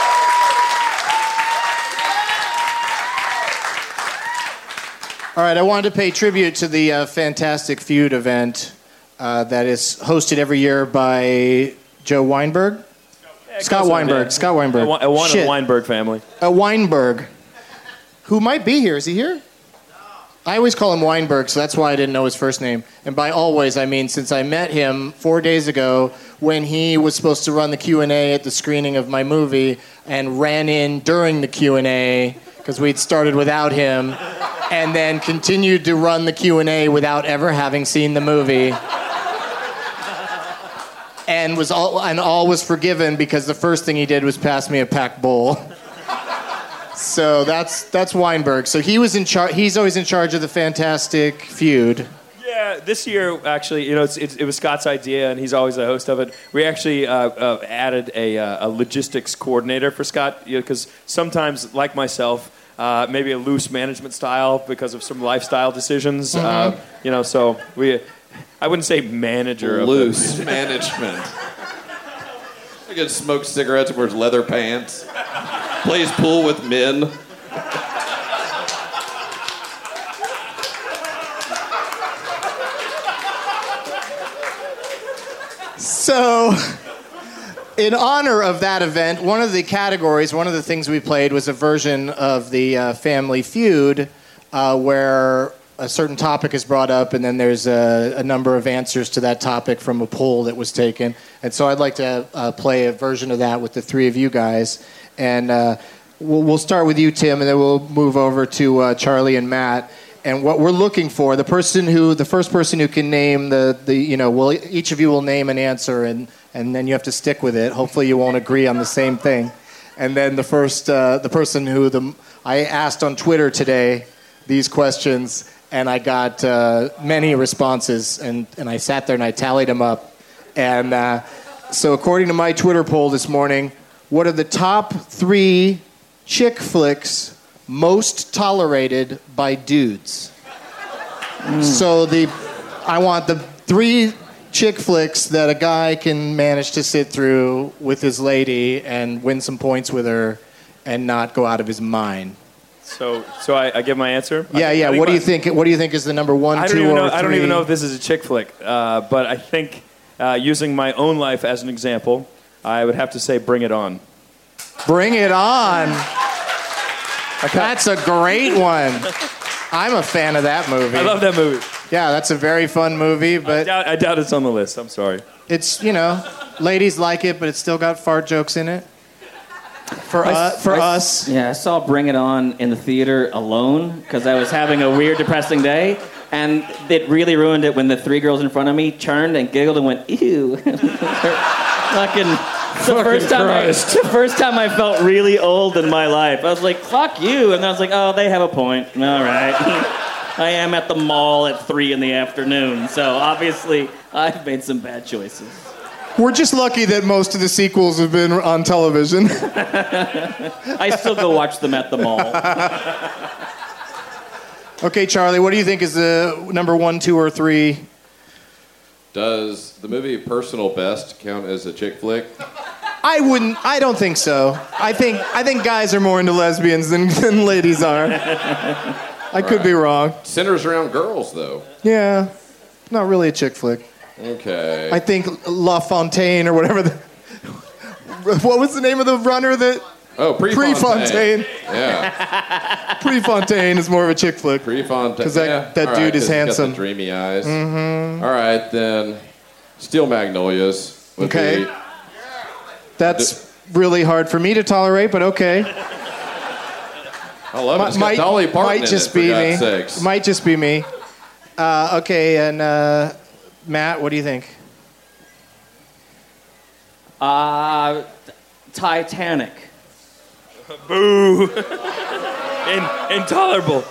All right, I wanted to pay tribute to the Fantastic Feud event that is hosted every year by Joe Weinberg. Scott Weinberg. One of the Weinberg family. Weinberg, who might be here. Is he here? I always call him Weinberg, so that's why I didn't know his first name. And by always, I mean since I met him 4 days ago when he was supposed to run the Q&A at the screening of my movie and ran in during the Q&A because we'd started without him and then continued to run the Q&A without ever having seen the movie. And all was forgiven because the first thing he did was pass me a packed bowl. So that's Weinberg. So he was in charge. He's always in charge of the Fantastic Feud. Yeah, this year actually, it was Scott's idea, and he's always the host of it. We actually added a logistics coordinator for Scott, because sometimes, like myself, maybe a loose management style because of some lifestyle decisions. So I wouldn't say manager of loose management. I could smoke cigarettes and wears leather pants. Plays pool with men. So, in honor of that event, one of the categories, one of the things we played was a version of the Family Feud where a certain topic is brought up and then there's a number of answers to that topic from a poll that was taken. And so I'd like to play a version of that with the three of you guys. And we'll start with you, Tim, and then we'll move over to Charlie and Matt. And what we're looking for, the first person who can name each of you will name an answer, and then you have to stick with it. Hopefully, you won't agree on the same thing. And then the person who I asked on Twitter today these questions, and I got many responses, and I sat there and I tallied them up. And so, according to my Twitter poll this morning, what are the top 3 chick flicks most tolerated by dudes? So I want the 3 chick flicks that a guy can manage to sit through with his lady and win some points with her and not go out of his mind. So I give my answer? Yeah. What do you think is the number 1, 2, or 3? I don't even know if this is a chick flick, but I think using my own life as an example, I would have to say Bring It On. Bring It On. That's a great one. I'm a fan of that movie. I love that movie. Yeah, that's a very fun movie, but I doubt it's on the list. I'm sorry. It's, ladies like it, but it's still got fart jokes in it. For us. Yeah, I saw Bring It On in the theater alone because I was having a weird, depressing day. And it really ruined it when the 3 girls in front of me turned and giggled and went, ew. The first time I felt really old in my life. I was like, fuck you. And I was like, oh, they have a point. All right. I am at the mall at 3 p.m, so obviously I've made some bad choices. We're just lucky that most of the sequels have been on television. I still go watch them at the mall. Okay, Charlie, what do you think is the number 1, 2, or 3? Does the movie Personal Best count as a chick flick? I don't think so. I think guys are more into lesbians than ladies are. I could be wrong. Centers around girls, though. Yeah, not really a chick flick. Okay. I think La Fontaine or whatever. What was the name of the runner that? Oh, Prefontaine. Yeah. Prefontaine is more of a chick flick. Prefontaine. Because that dude is handsome. Got the dreamy eyes. Mm-hmm. All right, then. Steel Magnolias. Okay. That's really hard for me to tolerate, but okay. I love it. It's got Dolly Parton in it, for God's sakes. Might just be me. Okay, and Matt, what do you think? Titanic. Boo. Intolerable.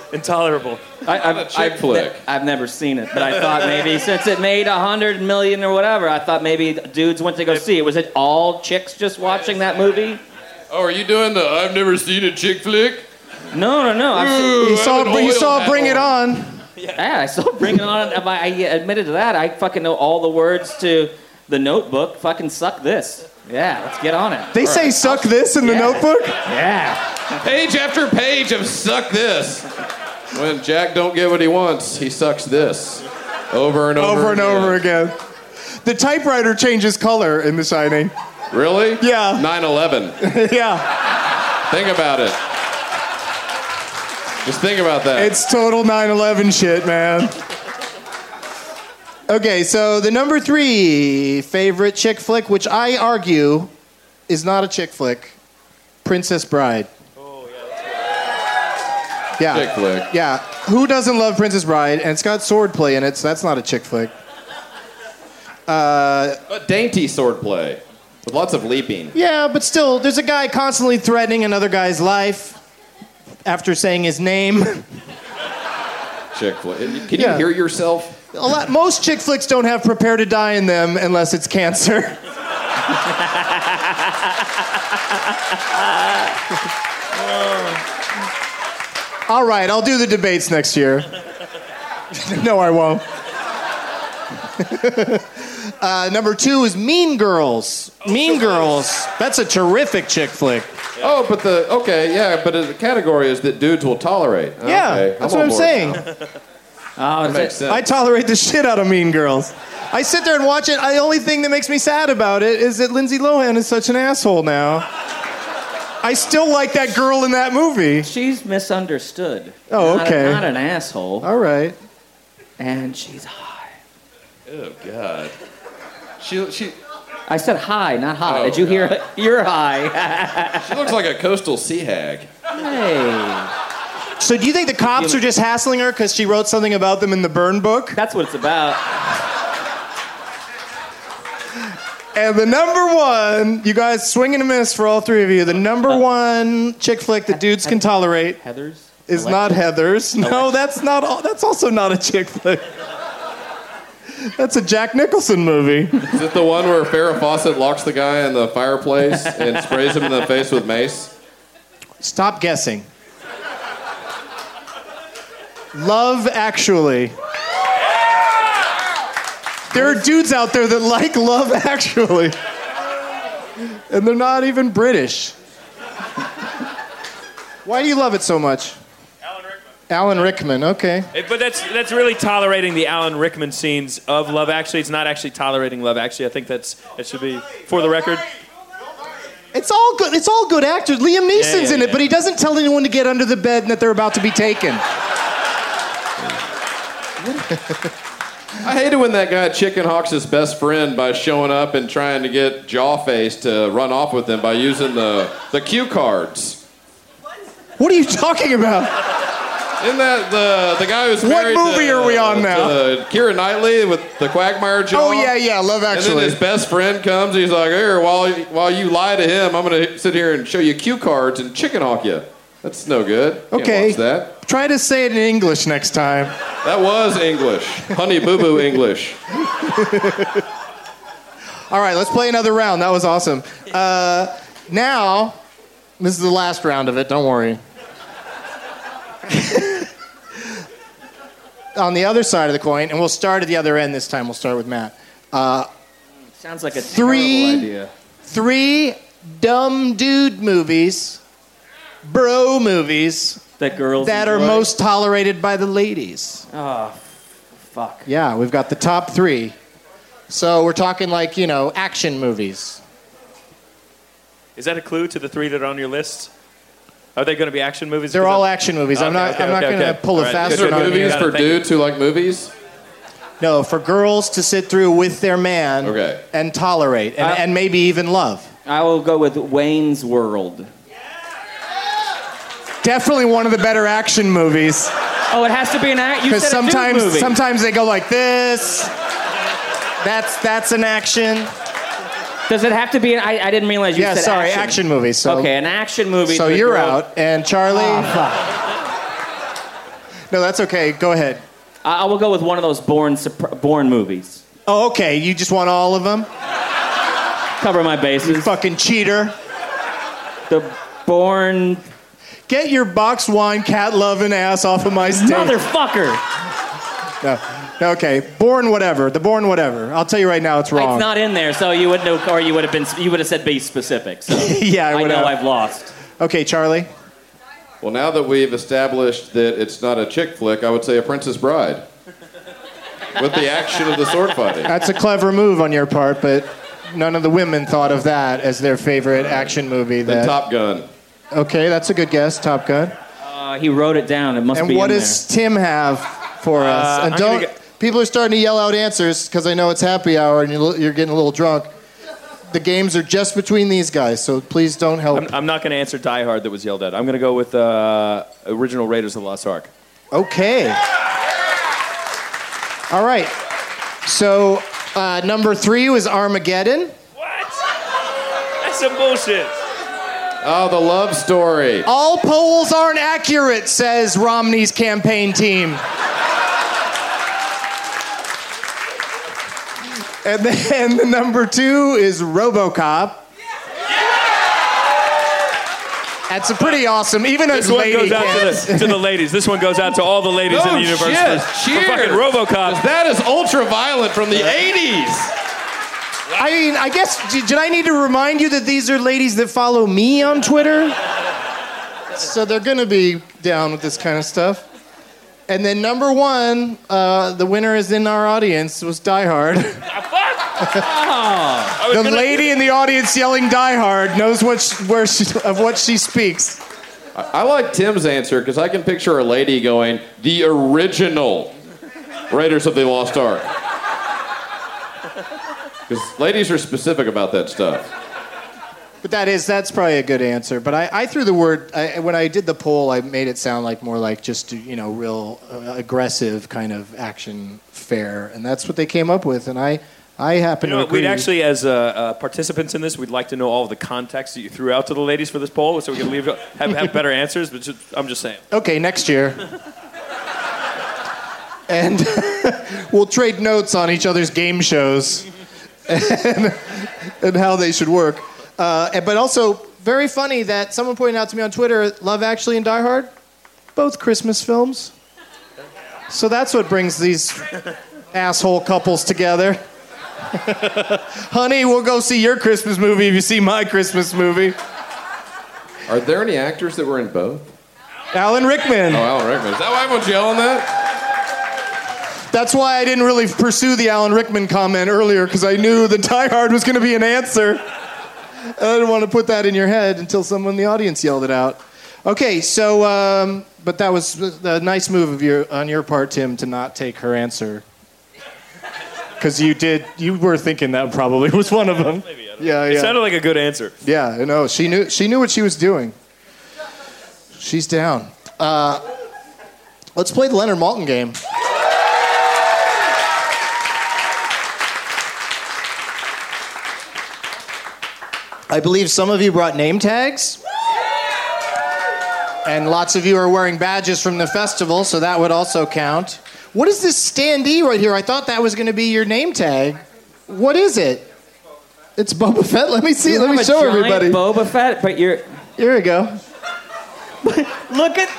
I've never seen it, but I thought maybe since it made 100 million or whatever, I thought maybe dudes went to go see it. Was it all chicks just watching that movie? Oh, are you doing the I've never seen a chick flick? No. You saw Bring It On. Yeah, I saw Bring It On. I admitted to that. I fucking know all the words to The Notebook. Fucking suck this. Yeah, let's get on it. They say suck this in The Notebook? Yeah. Page after page of suck this. When Jack don't get what he wants, he sucks this. Over and over again. The typewriter changes color in The Shining. Really? Yeah. 9/11. Yeah. Think about it. Just think about that. It's total 9/11 shit, man. Okay, so the number 3 favorite chick flick, which I argue is not a chick flick, Princess Bride. Oh, Yeah. Chick flick. Yeah. Who doesn't love Princess Bride? And it's got swordplay in it, so that's not a chick flick. A dainty swordplay with lots of leaping. Yeah, but still, there's a guy constantly threatening another guy's life after saying his name. Chick flick. Can you hear yourself? Most chick flicks don't have prepare to die in them unless it's cancer. All right, I'll do the debates next year. No, I won't. Number 2 is Mean Girls. Mean Girls. That's a terrific chick flick. Oh, but the category is that dudes will tolerate. Yeah, Okay, that's what I'm saying. That makes sense. I tolerate the shit out of Mean Girls. I sit there and watch it. The only thing that makes me sad about it is that Lindsay Lohan is such an asshole now. I still like that girl in that movie. She's misunderstood. Oh, okay. Not an asshole. All right. And she's high. Oh, God. She I said high, not hot. Oh, Did you hear? God. You're high. She looks like a coastal sea hag. Hey. So do you think the cops are just hassling her because she wrote something about them in the burn book? That's what it's about. And the number 1, you guys swing and a miss for all 3 of you. The number 1 chick flick that dudes can tolerate Heathers? is not Heathers. No, that's not. That's also not a chick flick. That's a Jack Nicholson movie. Is it the one where Farrah Fawcett locks the guy in the fireplace and sprays him in the face with mace? Stop guessing. Love Actually. There are dudes out there that like Love Actually. And they're not even British. Why do you love it so much? Alan Rickman, okay. But that's really tolerating the Alan Rickman scenes of Love Actually. It's not actually tolerating Love Actually. I think that should be for the record. It's all good. It's all good actors. Liam Neeson's in it, yeah. but he doesn't tell anyone to get under the bed and that they're about to be taken. I hated when that guy chicken hawks his best friend by showing up and trying to get Jawface to run off with him by using the cue cards. What are you talking about? Isn't that the guy who's What married movie are we on now? Keira Knightley with the Quagmire jaw? Oh, yeah, Love Actually. And then his best friend comes, he's like, here, while you lie to him, I'm going to sit here and show you cue cards and chicken hawk you. That's no good. Can't Okay. watch that. Try to say it in English next time. That was English. Honey Boo Boo English. All right, let's play another round. That was awesome. Now, this is the last round of it. Don't worry. On the other side of the coin, and we'll start at the other end this time. We'll start with Matt. Sounds like a Three- terrible idea. 3 dumb dude movies, bro movies, That girls that are enjoy. most tolerated by the ladies. Oh, fuck. Yeah, we've got the top 3. So we're talking like, action movies. Is that a clue to the 3 that are on your list? Are they going to be action movies? They're all action movies. I'm not going to pull a fast These are one on movies you. for dudes who like movies? No, for girls to sit through with their man and tolerate and maybe even love. I will go with Wayne's World. Definitely one of the better action movies. Oh, it has to be an action. Because sometimes they go like this. That's an action. Does it have to be? I didn't realize you said action. action movies. So, Okay, an action movie. So for you're girls. out, and Charlie. No, that's okay. Go ahead. I will go with one of those Bourne movies. Oh, okay. You just want all of them? Cover my bases. You fucking cheater. The Bourne. Get your box wine, cat loving ass off of my stage. Motherfucker. No, okay. Bourne whatever. The Bourne whatever. I'll tell you right now, it's wrong. It's not in there, so you would know, or you would have said be specific. So Yeah, I I would know have. I've lost. Okay, Charlie. Well, now that we've established that it's not a chick flick, I would say A Princess Bride. With the action of the sword fighting. That's a clever move on your part, but none of the women thought of that as their favorite action movie. Then Top Gun. Okay, that's a good guess. Top Gun. He wrote it down. It must And be what in does Tim have for us? And I'm don't. gonna People are starting to yell out answers because I know it's happy hour and you're getting a little drunk. The games are just between these guys, so please don't help. I'm not going to answer Die Hard that was yelled at. I'm going to go with original Raiders of the Lost Ark. Okay. All right. So number 3 was Armageddon. That's some bullshit. Oh, the love story. All polls aren't accurate, says Romney's campaign team. And then the number 2 is RoboCop. That's a pretty awesome. Even This a one lady goes out can't. to the ladies. This one goes out to all the ladies in the universe shit. for Cheers. fucking RoboCop. That is ultra violent from the 80s. I mean, I guess, did I need to remind you that these are ladies that follow me on Twitter? So they're going to be down with this kind of stuff. And then number 1, the winner is in our audience, was Die Hard. The lady in the audience yelling Die Hard knows what she speaks. I like Tim's answer because I can picture a lady going, the original Raiders of the Lost Ark. Because ladies are specific about that stuff. But that's probably a good answer. But I threw the word, when I did the poll, I made it sound like more like just, real aggressive kind of action fare. And that's what they came up with. And I happen to agree. We'd actually, as participants in this, we'd like to know all of the context that you threw out to the ladies for this poll so we can have better answers. But I'm just saying. Okay, next year. And we'll trade notes on each other's game shows and how they should work. But also, very funny that someone pointed out to me on Twitter, Love Actually and Die Hard, both Christmas films. So that's what brings these asshole couples together. Honey, we'll go see your Christmas movie if you see my Christmas movie. Are there any actors that were in both? Alan Rickman. Oh, Alan Rickman. Is that why everyone's yelling that? That's why I didn't really pursue the Alan Rickman comment earlier, because I knew that Die Hard was going to be an answer. I didn't want to put that in your head until someone in the audience yelled it out. Okay, so, but that was a nice move on your part, Tim, to not take her answer. Because you were thinking that probably was one of them. Maybe, yeah. It sounded like a good answer. Yeah, I know. She knew what she was doing. She's down. Let's play the Leonard Maltin game. I believe some of you brought name tags. And lots of you are wearing badges from the festival, so that would also count. What is this standee right here? I thought that was going to be your name tag. What is it? It's Boba Fett? Let me see. Let me show everybody. Boba Fett, but you're... Here we go. Look at...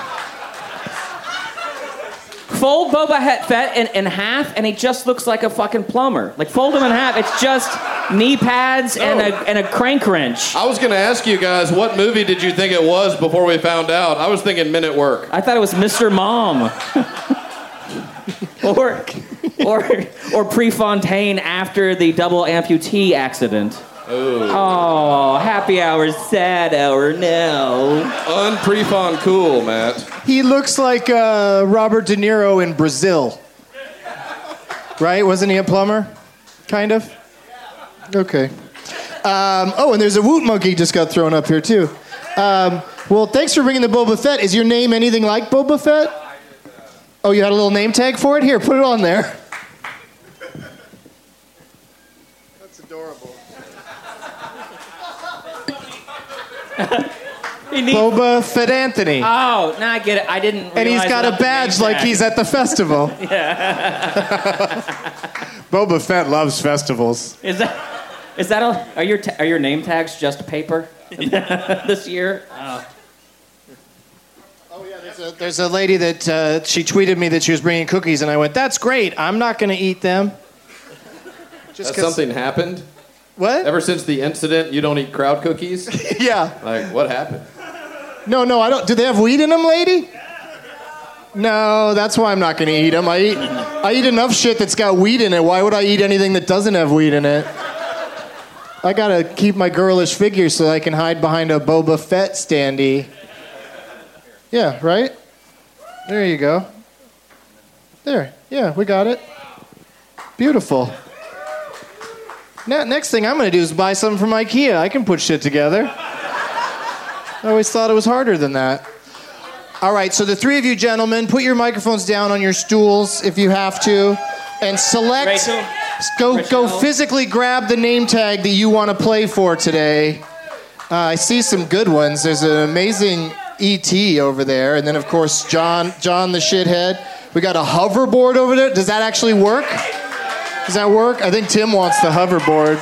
Fold Boba Fett in half, and he just looks like a fucking plumber. Like, fold him in half. It's just knee pads and a crank wrench. I was going to ask you guys, what movie did you think it was before we found out? I was thinking Men at Work. I thought it was Mr. Mom. or Prefontaine after the double amputee accident. Oh, happy hour, sad hour now. Unprefon cool, Matt. He looks like Robert De Niro in Brazil. Right? Wasn't he a plumber? Kind of? Okay. And there's a Woot Monkey just got thrown up here, too. Well, thanks for bringing the Boba Fett. Is your name anything like Boba Fett? Oh, you had a little name tag for it? Here, put it on there. That's adorable. Boba Fett Anthony. Oh, now I get it. I didn't realize. And he's got a badge like he's at the festival. Yeah. Boba Fett loves festivals. Is that are your name tags just paper this year? Oh yeah, there's a lady that she tweeted me that she was bringing cookies, and I went, "That's great. I'm not going to eat them." Just something happened? What? Ever since the incident, you don't eat crowd cookies? Yeah. Like, what happened? No, I don't. Do they have weed in them, lady? No, that's why I'm not going to eat them. I eat enough shit that's got weed in it. Why would I eat anything that doesn't have weed in it? I got to keep my girlish figure so I can hide behind a Boba Fett standee. Yeah, right? There you go. There. Yeah, we got it. Beautiful. Now, next thing I'm going to do is buy something from IKEA. I can put shit together. I always thought it was harder than that. All right, so the three of you gentlemen, put your microphones down on your stools if you have to, and select. Rachel. Go physically grab the name tag that you want to play for today. I see some good ones. There's an amazing E.T. over there, and then of course John the shithead. We got a hoverboard over there. Does that actually work? Does that work? I think Tim wants the hoverboard.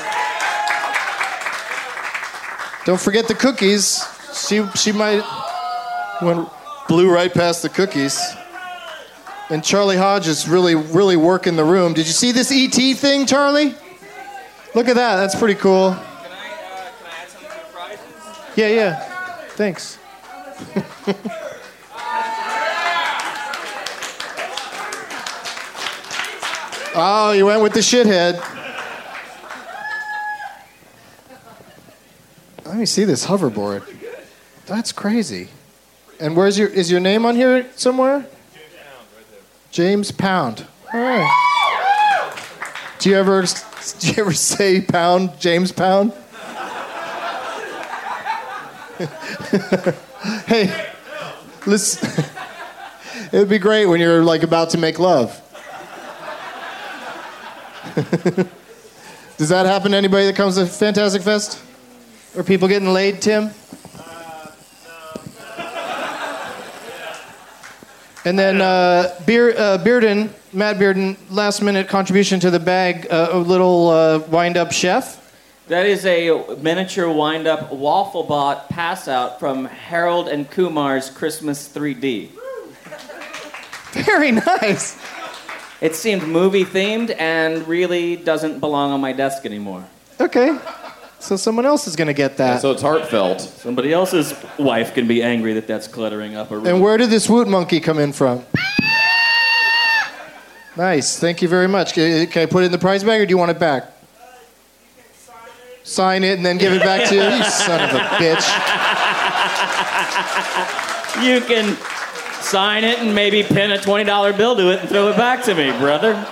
Don't forget the cookies. She might blew right past the cookies. And Charlie Hodge is really working the room. Did you see this E.T. thing, Charlie? Look at that. That's pretty cool. Can I add something to the prizes? Yeah. Thanks. Oh, you went with the shithead. Let me see this hoverboard. That's crazy. And is your name on here somewhere? James Pound. All right. Do you ever say Pound, James Pound? Hey, listen. It would be great when you're like about to make love. Does that happen to anybody that comes to Fantastic Fest? Are people getting laid, Tim? And then Matt Bearden, last minute contribution to the bag, a little wind-up chef. That is a miniature wind-up waffle bot pass-out from Harold and Kumar's Christmas 3D. Very nice. It seemed movie-themed and really doesn't belong on my desk anymore. Okay. So someone else is going to get that. So it's heartfelt. Somebody else's wife can be angry that that's cluttering up a room. And where did this woot monkey come in from? Nice. Thank you very much. Can I put it in the prize bag or do you want it back? Sign it and then give it back to you? You son of a bitch. You can sign it and maybe pin a $20 bill to it and throw it back to me, brother.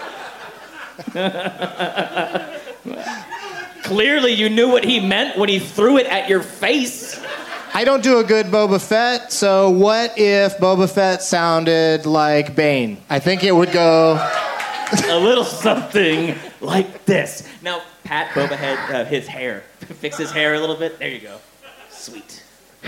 Clearly you knew what he meant when he threw it at your face. I don't do a good Boba Fett, so what if Boba Fett sounded like Bane? I think it would go... A little something like this. Now, pat Boba Head, his hair. Fix his hair a little bit. There you go. Sweet.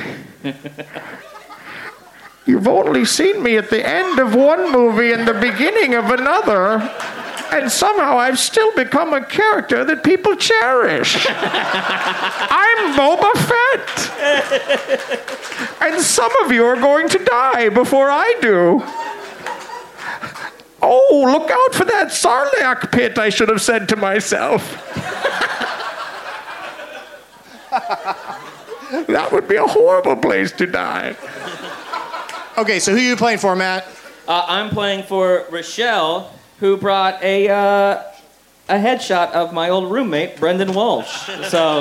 You've only seen me at the end of one movie and the beginning of another, and somehow I've still become a character that people cherish. I'm Boba Fett. And some of you are going to die before I do. Oh, look out for that Sarlacc pit, I should have said to myself. That would be a horrible place to die. Okay, so who are you playing for, Matt? I'm playing for Rochelle, who brought a headshot of my old roommate, Brendan Walsh. So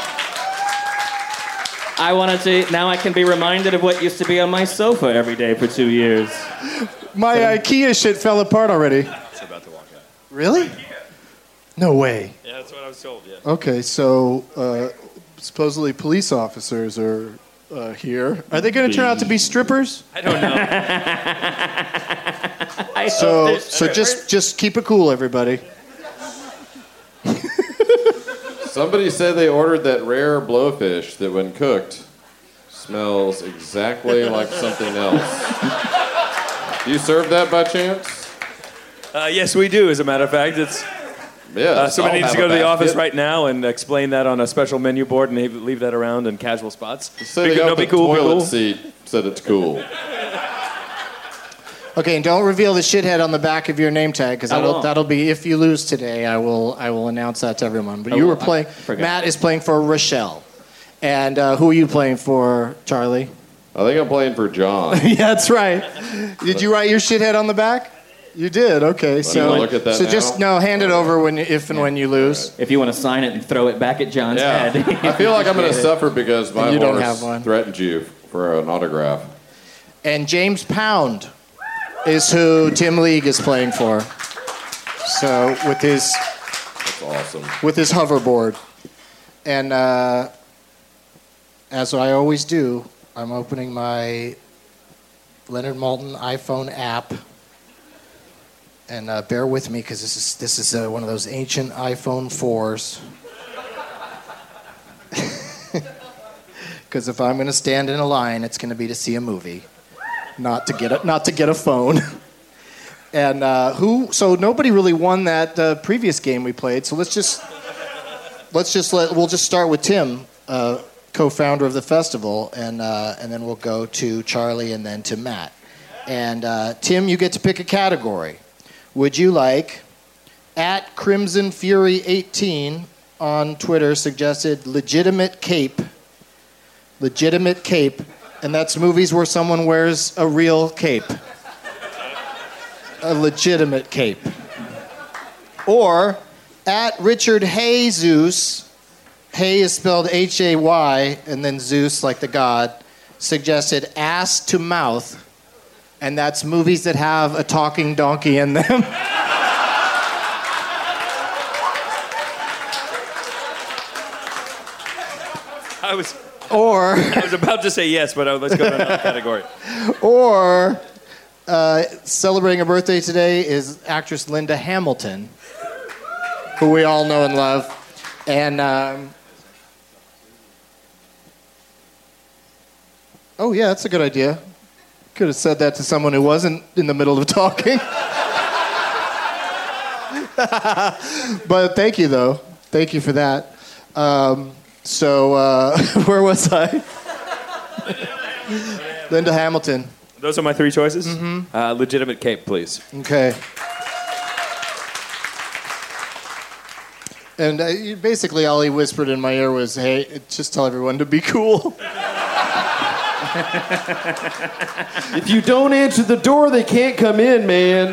I wanted to, now I can be reminded of what used to be on my sofa every day for 2 years. My IKEA shit fell apart already. It's about to walk out. Really? No way. Yeah, that's what I was told, yeah. Okay, so supposedly police officers are here. Are they going to turn out to be strippers? I don't know. So just keep it cool, everybody. Somebody said they ordered that rare blowfish that, when cooked, smells exactly like something else. Do you serve that by chance? Yes, we do, as a matter of fact. It's somebody needs to go to the office right now and explain that on a special menu board and leave that around in casual spots. So they got the toilet seat said it's cool. Okay, and don't reveal the shithead on the back of your name tag, because that'll be, if you lose today, I will announce that to everyone. But you were playing, Matt is playing for Rochelle. And who are you playing for, Charlie? I think I'm playing for John. Yeah, that's right. Did you write your shithead on the back? You did. Okay, so look at that so now? just hand it over when you lose. If you want to sign it and throw it back at John's head. I feel like I'm going to suffer because my you don't horse have one. threatened you for an autograph. And James Pound is who Tim League is playing for. So with his That's awesome. with his hoverboard. And as I always do, I'm opening my Leonard Maltin iPhone app. And bear with me because this is one of those ancient iPhone 4s. Because if I'm going to stand in a line, it's going to be to see a movie, not to get a phone. And so nobody really won that previous game we played. So we'll just start with Tim, co-founder of the festival, and then we'll go to Charlie and then to Matt. And Tim, you get to pick a category. Would you like at Crimson Fury 18 on Twitter suggested legitimate cape, and that's movies where someone wears a real cape. A legitimate cape. Or at Richard Jesus, Hay is spelled Hay, and then Zeus, like the god, suggested ass to mouth, and that's movies that have a talking donkey in them. I was about to say yes, but let's go to another category. Or celebrating a birthday today is actress Linda Hamilton, who we all know and love. And oh yeah, that's a good idea. Could have said that to someone who wasn't in the middle of talking. But thank you, though. Thank you for that. So where was I? Linda Hamilton. Those are my three choices? Mm-hmm. Legitimate cape, please. Okay. And basically all he whispered in my ear was, hey, just tell everyone to be cool. If you don't answer the door, they can't come in, man.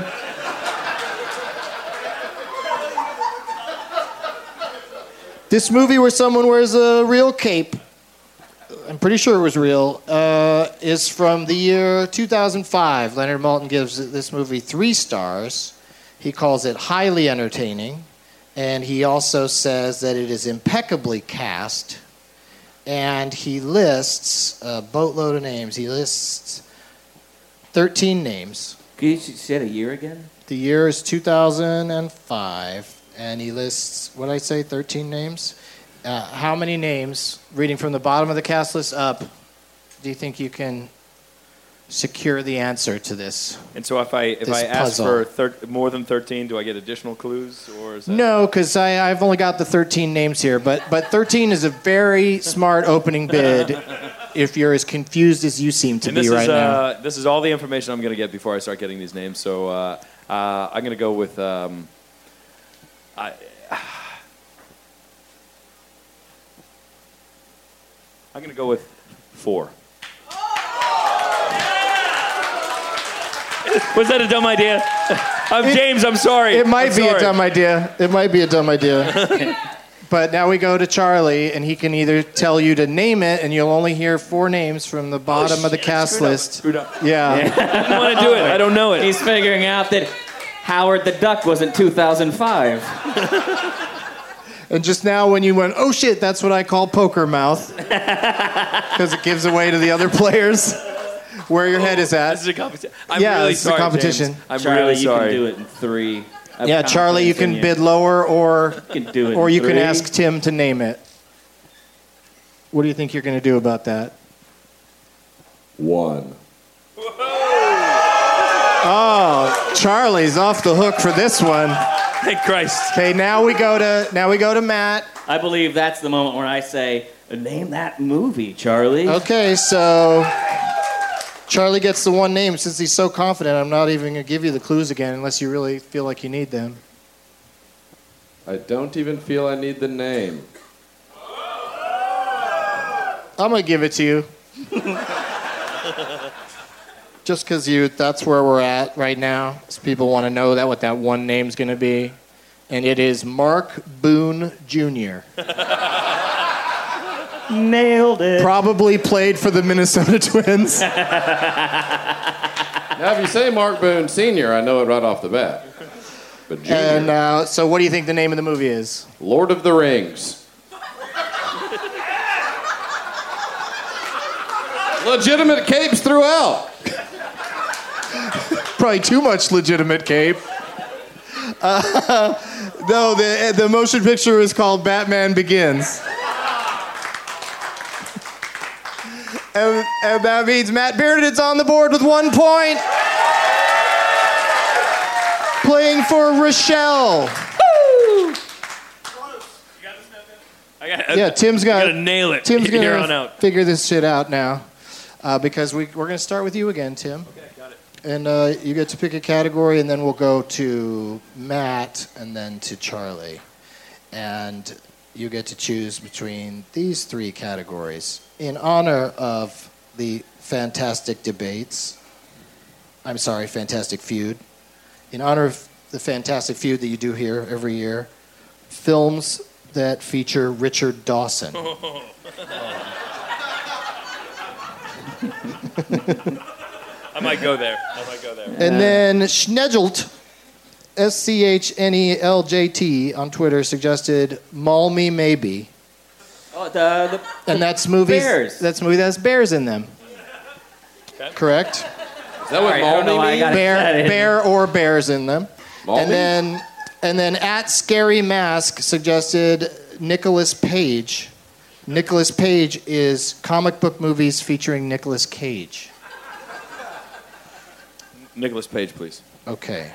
This movie where someone wears a real cape, I'm pretty sure it was real, is from the year 2005. Leonard Maltin gives this movie 3 stars. He calls it highly entertaining, and he also says that it is impeccably cast, and he lists a boatload of names. He lists 13 names. Can you say the year again? The year is 2005, and he lists, what did I say, 13 names? How many names, reading from the bottom of the cast list up, do you think you can secure the answer to this? And so if I ask for more than 13, do I get additional clues? Or is that... No, because I've only got the 13 names here, but 13 is a very smart opening bid if you're as confused as you seem to be right now. This is all the information I'm going to get before I start getting these names. So I'm going to go with... I'm going to go with 4. Was that a dumb idea? James, I'm sorry. It might be a dumb idea. It might be a dumb idea. But now we go to Charlie, and he can either tell you to name it, and you'll only hear 4 names from the bottom of the cast list. Screwed up. Yeah. I don't want to do it. I don't know it. He's figuring out that Howard the Duck wasn't 2005. And just now when you went, oh shit, that's what I call poker mouth. Because it gives away to the other players where your head is at. This is a competition. I'm yeah, really this sorry, is a competition. James. I'm Charlie, really sorry. you can do it in 3. Yeah, Charlie, you can bid lower, or you can do it or in you 3. can ask Tim to name it. What do you think you're going to do about that? 1. Oh, Charlie's off the hook for this one. Thank Christ. Okay, now we go to Matt. I believe that's the moment where I say, name that movie, Charlie. Okay, so Charlie gets the 1 name. Since he's so confident, I'm not even going to give you the clues again unless you really feel like you need them. I don't even feel I need the name. I'm going to give it to you. Just because that's where we're at right now. So people want to know what that 1 name's going to be. And it is Mark Boone Jr. Nailed it. Probably played for the Minnesota Twins. Now, if you say Mark Boone Sr., I know it right off the bat. But Junior, And so what do you think the name of the movie is? Lord of the Rings. Legitimate capes throughout. Probably too much legitimate cape. No, the motion picture is called Batman Begins. And that means Matt Bearded's on the board with 1 point. Playing for Rochelle. Yeah, Tim's got to nail it. Tim's here on gonna out. figure this shit out now, because we're gonna start with you again, Tim. Okay, got it. And you get to pick a category, and then we'll go to Matt, and then to Charlie. And you get to choose between these 3 categories. In honor of the Fantastic Debates, Fantastic Feud. In honor of the Fantastic Feud that you do here every year, films that feature Richard Dawson. I might go there. And then Schnedelt, SCHNELJT on Twitter suggested Maul Me Maybe. Oh, And that's movies. Bears. That's a movie that has bears in them. Okay. Correct? Is that what Malmy means? Bear or bears in them. Malmy? And then at Scary Mask suggested Nicolas Cage. Nicolas Cage is comic book movies featuring Nicolas Cage. Nicolas Page, please. Okay.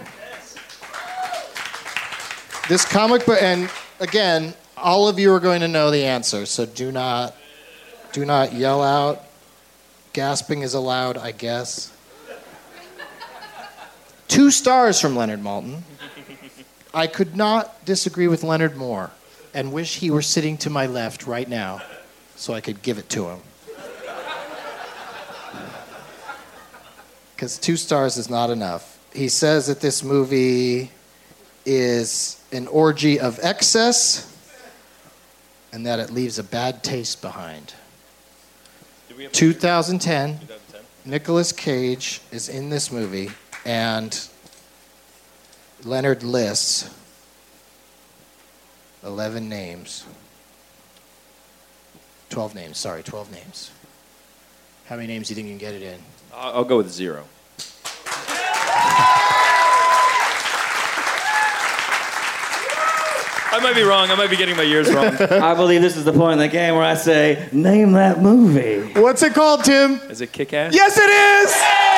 This comic book, and again, all of you are going to know the answer, so do not yell out. Gasping is allowed, I guess. 2 stars from Leonard Maltin. I could not disagree with Leonard more and wish he were sitting to my left right now so I could give it to him. Because 2 stars is not enough. He says that this movie is an orgy of excess and that it leaves a bad taste behind. 2010, Nicolas Cage is in this movie, and Leonard lists 11 names. 12 names, sorry, 12 names. How many names do you think you can get it in? I'll go with 0. I might be wrong. I might be getting my years wrong. I believe this is the point in the game where I say, name that movie. What's it called, Tim? Is it Kick-Ass? Yes, it is!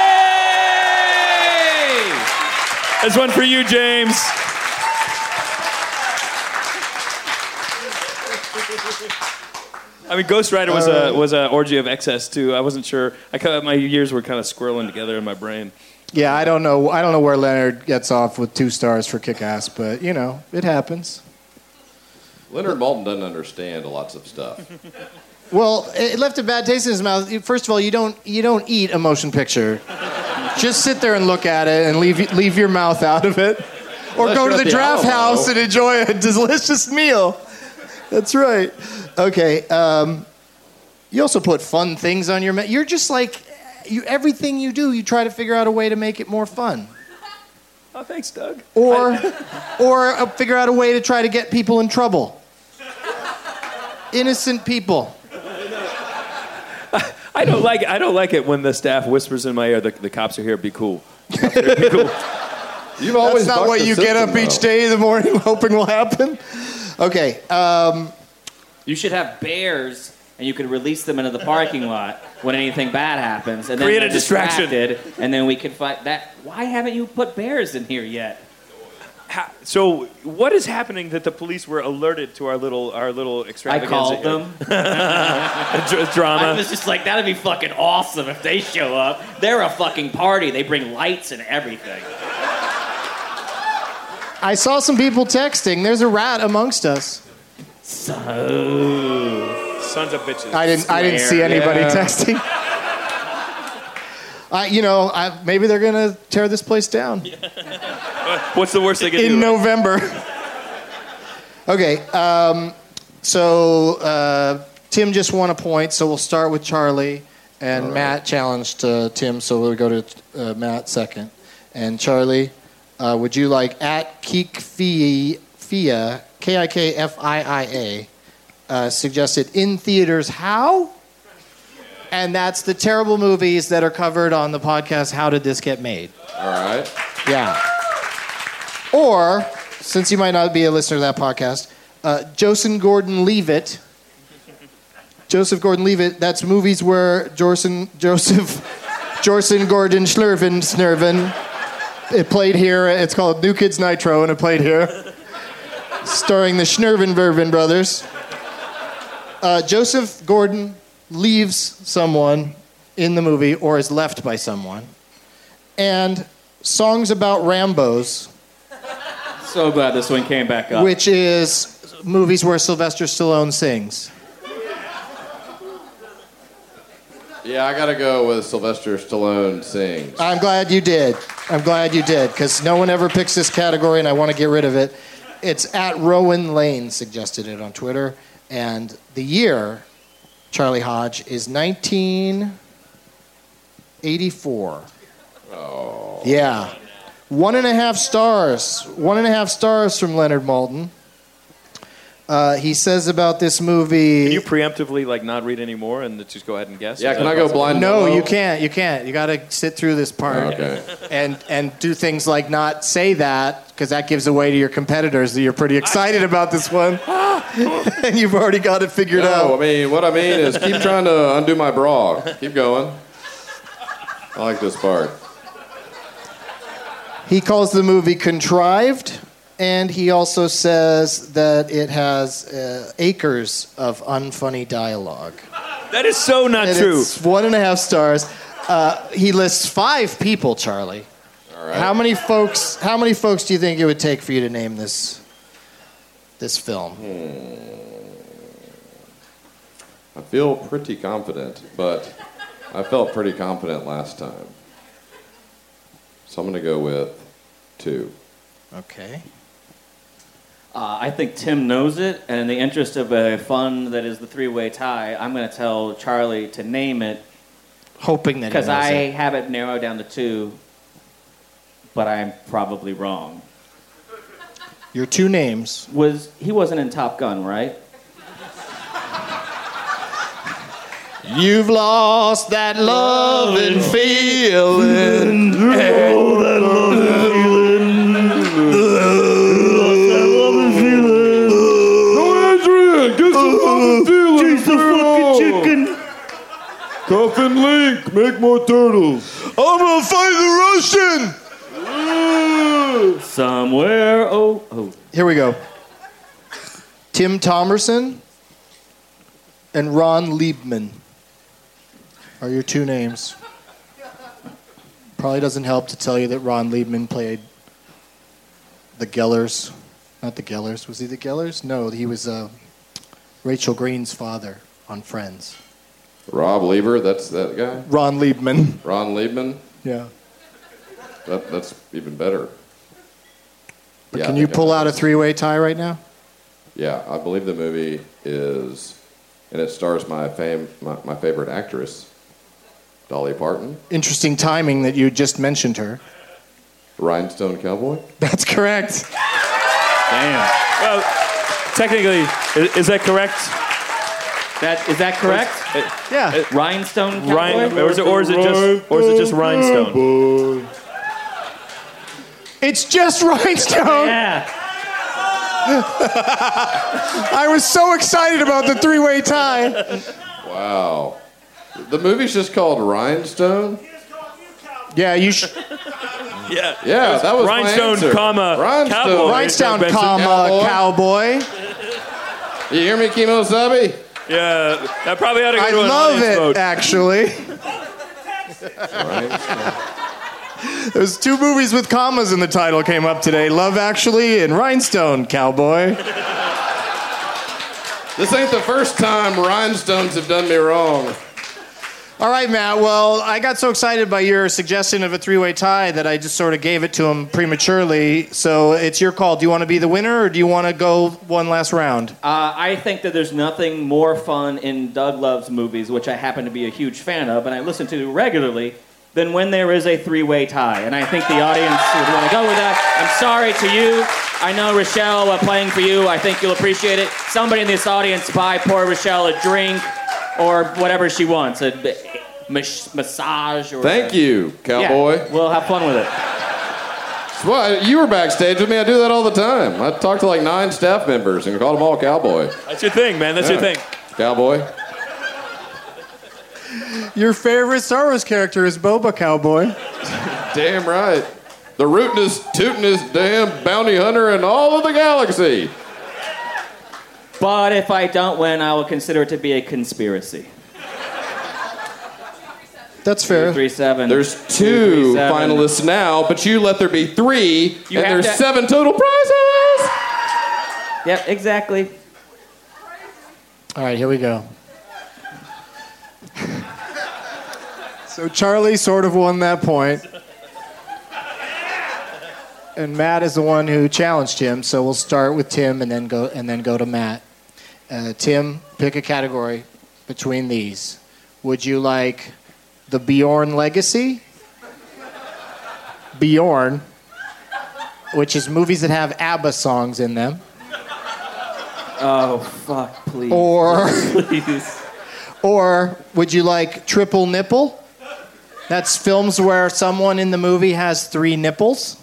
Hey! That's one for you, James. I mean, Ghost Rider was a orgy of excess too. I wasn't sure. My years were kind of squirreling together in my brain. Yeah, I don't know where Leonard gets off with 2 stars for Kick-Ass, but it happens. Leonard Maltin doesn't understand lots of stuff. Well, it left a bad taste in his mouth. First of all, you don't eat a motion picture. Just sit there and look at it and leave your mouth out of it, or Unless go to you're the at draft Alamo. house and enjoy a delicious meal. That's right. Okay. You also put fun things on your menu. You're just like everything you do. You try to figure out a way to make it more fun. Oh, thanks, Doug. Or figure out a way to try to get people in trouble. Innocent people. I don't like it when the staff whispers in my ear, the cops are here, be cool. Cops are here, be cool. You've always That's not bucked what the you get system, up each though. day in the morning hoping will happen. Okay. You should have bears, and you could release them into the parking lot when anything bad happens, and then Create they're a distraction. distracted, and then we can fight that. Why haven't you put bears in here yet? So what is happening that the police were alerted to our little I extravaganza? called them. Drama. I was just like, that'd be fucking awesome if they show up. They're a fucking party. They bring lights and everything. I saw some people texting. There's a rat amongst us. So, Sons of bitches. I didn't see anybody texting. Maybe they're gonna tear this place down What's the worst they can do? in November. Okay, so Tim just won a point, so we'll start with Charlie. And Matt challenged Tim, so we'll go to Matt second. And Charlie, would you like at Kikfia, Kikfiia, suggested in theaters how? And that's the terrible movies that are covered on the podcast, How Did This Get Made? All right. Yeah. Or, since you might not be a listener to that podcast, Joseph Gordon-Levitt. Joseph Gordon-Levitt, that's movies where Jorson Gordon Snurven. It played here. It's called New Kids Nitro, and it played here. Starring the Schnurven-Verven brothers. Joseph Gordon leaves someone in the movie or is left by someone. And Songs About Rambos. So glad this one came back up. Which is movies where Sylvester Stallone sings. Yeah, I gotta go with Sylvester Stallone sings. I'm glad you did. Because no one ever picks this category, and I want to get rid of it. It's at Rowan Lane suggested it on Twitter. And the year, Charlie Hodge, is 1984. Oh. Yeah. 1.5 stars. 1.5 stars from Leonard Maltin. He says about this movie... Can you preemptively not read any more and just go ahead and guess? Yeah, can I go blind? No, you can't. You got to sit through this part. Okay. And do things like not say that, because that gives away to your competitors that you're pretty excited about this one. And you've already got it figured out. What I mean is keep trying to undo my bra. Keep going. I like this part. He calls the movie contrived. And he also says that it has acres of unfunny dialogue. That is so not true. It's 1.5 stars. He lists 5 people, Charlie. All right. How many folks do you think it would take for you to name this film? I feel pretty confident, but I felt pretty confident last time. So I'm going to go with 2. Okay. I think Tim knows it, and in the interest of a fun that is the three-way tie, I'm going to tell Charlie to name it. Hoping that he knows because I it. have it narrowed down to 2, but I'm probably wrong. Your 2 names. He wasn't in Top Gun, right? You've lost that love and feeling. Oh, that love and feeling. Chase the fucking chicken. Coffin Link, make more turtles. I'm gonna fight the Russian. Somewhere. Oh. Here we go. Tim Thomerson and Ron Liebman are your 2 names. Probably doesn't help to tell you that Ron Liebman played the Gellers. Not the Gellers. Was he the Gellers? No, he was Rachel Green's father on Friends. Rob Lieber, that's that guy? Ron Liebman. Ron Liebman? Yeah. That's even better. But Yeah, can I you think pull out a 3-way tie right now? Yeah, I believe the movie is, and it stars my favorite actress, Dolly Parton. Interesting timing that you just mentioned her. Rhinestone Cowboy? That's correct. Damn. Well, technically, is that correct? Is that correct? Yeah. Rhinestone Cowboy? Or is it just Rhinestone? It's just Rhinestone. Yeah. I was so excited about the 3-way tie. Wow. The movie's just called Rhinestone? Yeah, you should. Yeah. Yeah, that was Rhinestone, my answer. cowboy. Rhinestone, Cowboy. cowboy. You hear me, Kimosabe? Yeah, that probably ought to go I to an love audience it, vote. actually. There's 2 movies with commas in the title came up today. Love Actually and Rhinestone Cowboy. This ain't the first time rhinestones have done me wrong. All right, Matt. Well, I got so excited by your suggestion of a three-way tie that I just sort of gave it to him prematurely. So it's your call. Do you want to be the winner, or do you want to go one last round? I think that there's nothing more fun in Doug Love's movies, which I happen to be a huge fan of, and I listen to regularly, than when there is a three-way tie. And I think the audience would want to go with that. I'm sorry to you. I know Rochelle playing for you. I think you'll appreciate it. Somebody in this audience buy poor Rochelle a drink or whatever she wants, a massage. Or Thank you, cowboy. Yeah, we'll have fun with it. Well, you were backstage with me. I do that all the time. I talked to like 9 staff members and called them all cowboy. That's your thing, man. That's your thing. Cowboy. Your favorite Star Wars character is Boba Cowboy. Damn right. The rootinest, tootinest damn bounty hunter in all of the galaxy. But if I don't win, I will consider it to be a conspiracy. That's fair. 3-7. There's 2 finalists now, but you let there be 3, and there's 7 total prizes. Yep, exactly. All right, here we go. So Charlie sort of won that point. And Matt is the one who challenged him, so we'll start with Tim and then go to Matt. Tim, pick a category between these. Would you like the Bjorn Legacy? Bjorn, which is movies that have ABBA songs in them. Oh, fuck, please. Please. Or would you like Triple Nipple? That's films where someone in the movie has 3 nipples.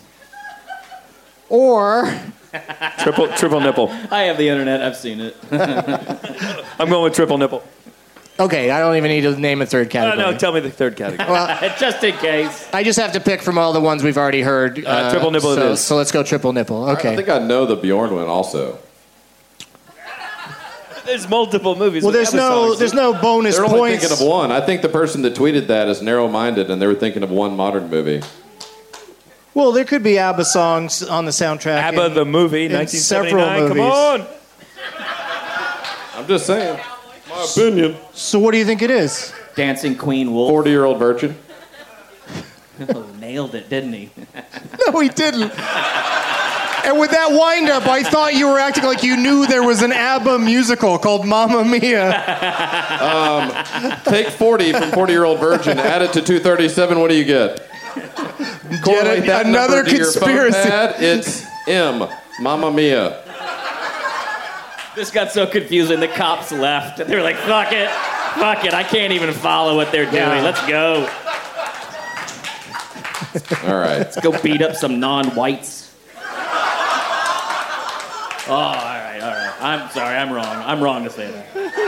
Or triple nipple. I have the internet. I've seen it. I'm going with triple nipple. Okay, I don't even need to name a third category. No, tell me the third category. Well, just in case. I just have to pick from all the ones we've already heard. Triple nipple it is. So let's go triple nipple. Okay. I think I know the Bjorn one also. There's multiple movies. Well, there's no bonus They're points. only thinking of one. I think the person that tweeted that is narrow-minded, and they were thinking of one modern movie. Well, there could be ABBA songs on the soundtrack. ABBA the movie, 1979. Come on. I'm just saying. My opinion. So what do you think it is? Dancing Queen Wolf. 40-year-old virgin. Nailed it, didn't he? No, he didn't. And with that wind-up, I thought you were acting like you knew there was an ABBA musical called Mamma Mia. Take 40 from 40-year-old virgin, add it to 237, what do you get? Correlate that another number to your phone conspiracy. pad, it's M. Mamma Mia. This got so confusing, the cops left. They were like, fuck it, I can't even follow what they're doing. Yeah. Let's go. All right. Let's go beat up some non-whites. Oh, all right. I'm sorry, I'm wrong. I'm wrong to say that.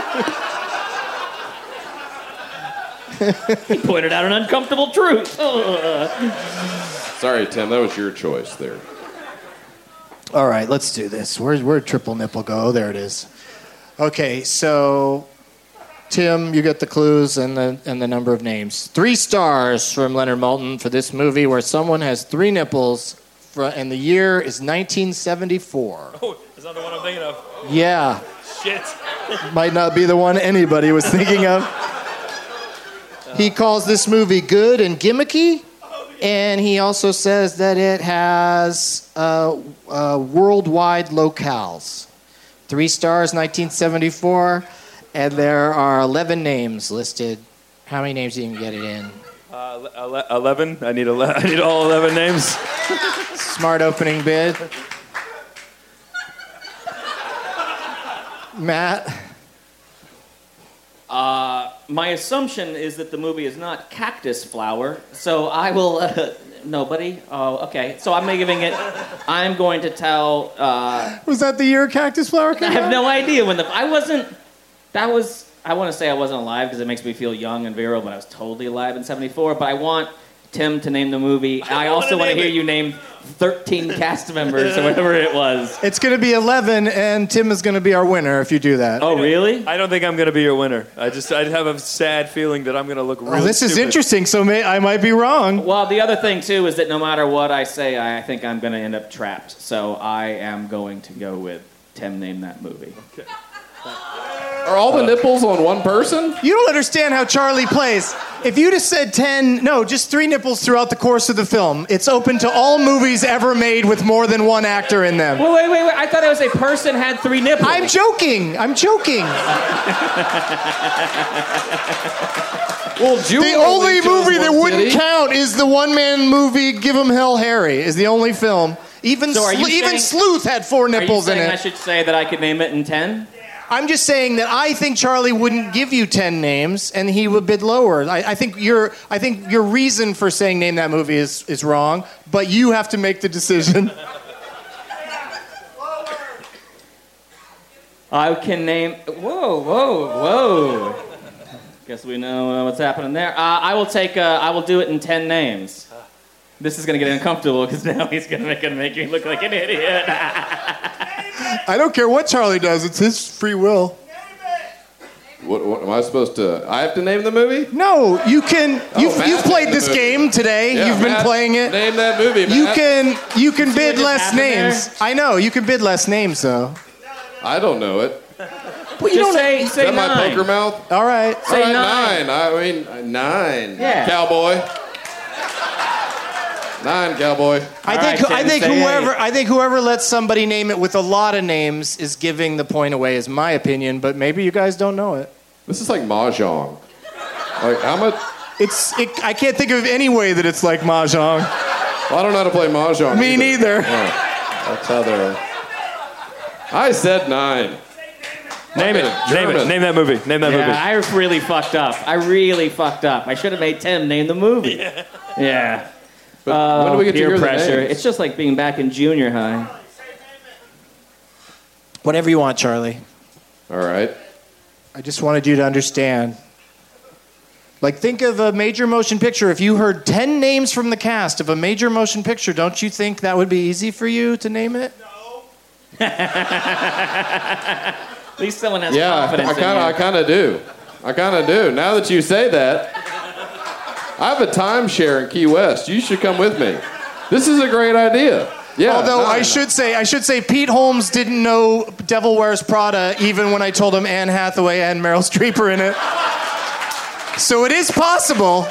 He pointed out an uncomfortable truth. Sorry, Tim, that was your choice there. All right, let's do this. Where'd triple nipple go? There it is. Okay, so Tim, you get the clues and the number of names. 3 stars from Leonard Maltin for this movie where someone has 3 nipples, and the year is 1974. Oh, that's not the one I'm thinking of. Yeah. Shit. Might not be the one anybody was thinking of. He calls this movie good and gimmicky, and he also says that it has worldwide locales. 3 stars, 1974, and there are 11 names listed. How many names do you can get it in? 11. I need all 11 names. Smart opening bid. Matt? My assumption is that the movie is not Cactus Flower, so I will... nobody? Oh, okay. So I'm going to tell... Was that the year Cactus Flower came out? I have no idea when I want to say I wasn't alive because it makes me feel young and virile, but I was totally alive in 74, but I want Tim to name the movie. I also want to hear you name 13 cast members or whatever it was. It's going to be 11, and Tim is going to be our winner if you do that. Oh, really? I don't think I'm going to be your winner. I have a sad feeling that I'm going to look really this is stupid. interesting, so I might be wrong. Well, the other thing, too, is that no matter what I say, I think I'm going to end up trapped. So I am going to go with Tim name that movie. Okay. Are all the nipples on one person? You don't understand how Charlie plays. If you just said 10, no, just 3 nipples throughout the course of the film. It's open to all movies ever made with more than one actor in them. Well, wait. I thought it was a person had 3 nipples. I'm joking. Well, the only movie that wouldn't count is the one-man movie Give 'Em Hell Harry is the only film. Even Sleuth had 4 nipples in it. I should say that I could name it in 10? I'm just saying that I think Charlie wouldn't give you 10 names, and he would bid lower. I think your reason for saying name that movie is wrong, but you have to make the decision. I can name. Whoa! Guess we know what's happening there. I will do it in 10 names. This is gonna get uncomfortable because now he's gonna make me look like an idiot. I don't care what Charlie does; it's his free will. What am I supposed to? I have to name the movie? No, you can. You've played this game today. Yeah, you've been playing it. Name that movie, Matt. You can bid less names. I know you can bid less names though. I don't know it. Well, you don't say Is that 9. my poker mouth? All right. Say All right, 9. 9. I mean 9. Yeah. Cowboy. 9, cowboy. I think whoever lets somebody name it with a lot of names is giving the point away, is my opinion. But maybe you guys don't know it. This is like mahjong. Like how much? I can't think of any way that it's like mahjong. Well, I don't know how to play mahjong. Me neither. Oh, that's how they're. I said 9. Name it. Name that movie. I really fucked up. I should have made Tim name the movie. Yeah. But when do we get to peer hear the pressure? names? It's just like being back in junior high. Whatever you want, Charlie. All right. I just wanted you to understand. Like, think of a major motion picture. If you heard 10 names from the cast of a major motion picture, don't you think that would be easy for you to name it? At least someone has Yeah, confidence in you. I kind of do. Now that you say that, I have a timeshare in Key West. You should come with me. This is a great idea. Yeah. Although I should say Pete Holmes didn't know Devil Wears Prada even when I told him Anne Hathaway and Meryl Streep are in it. So it is possible.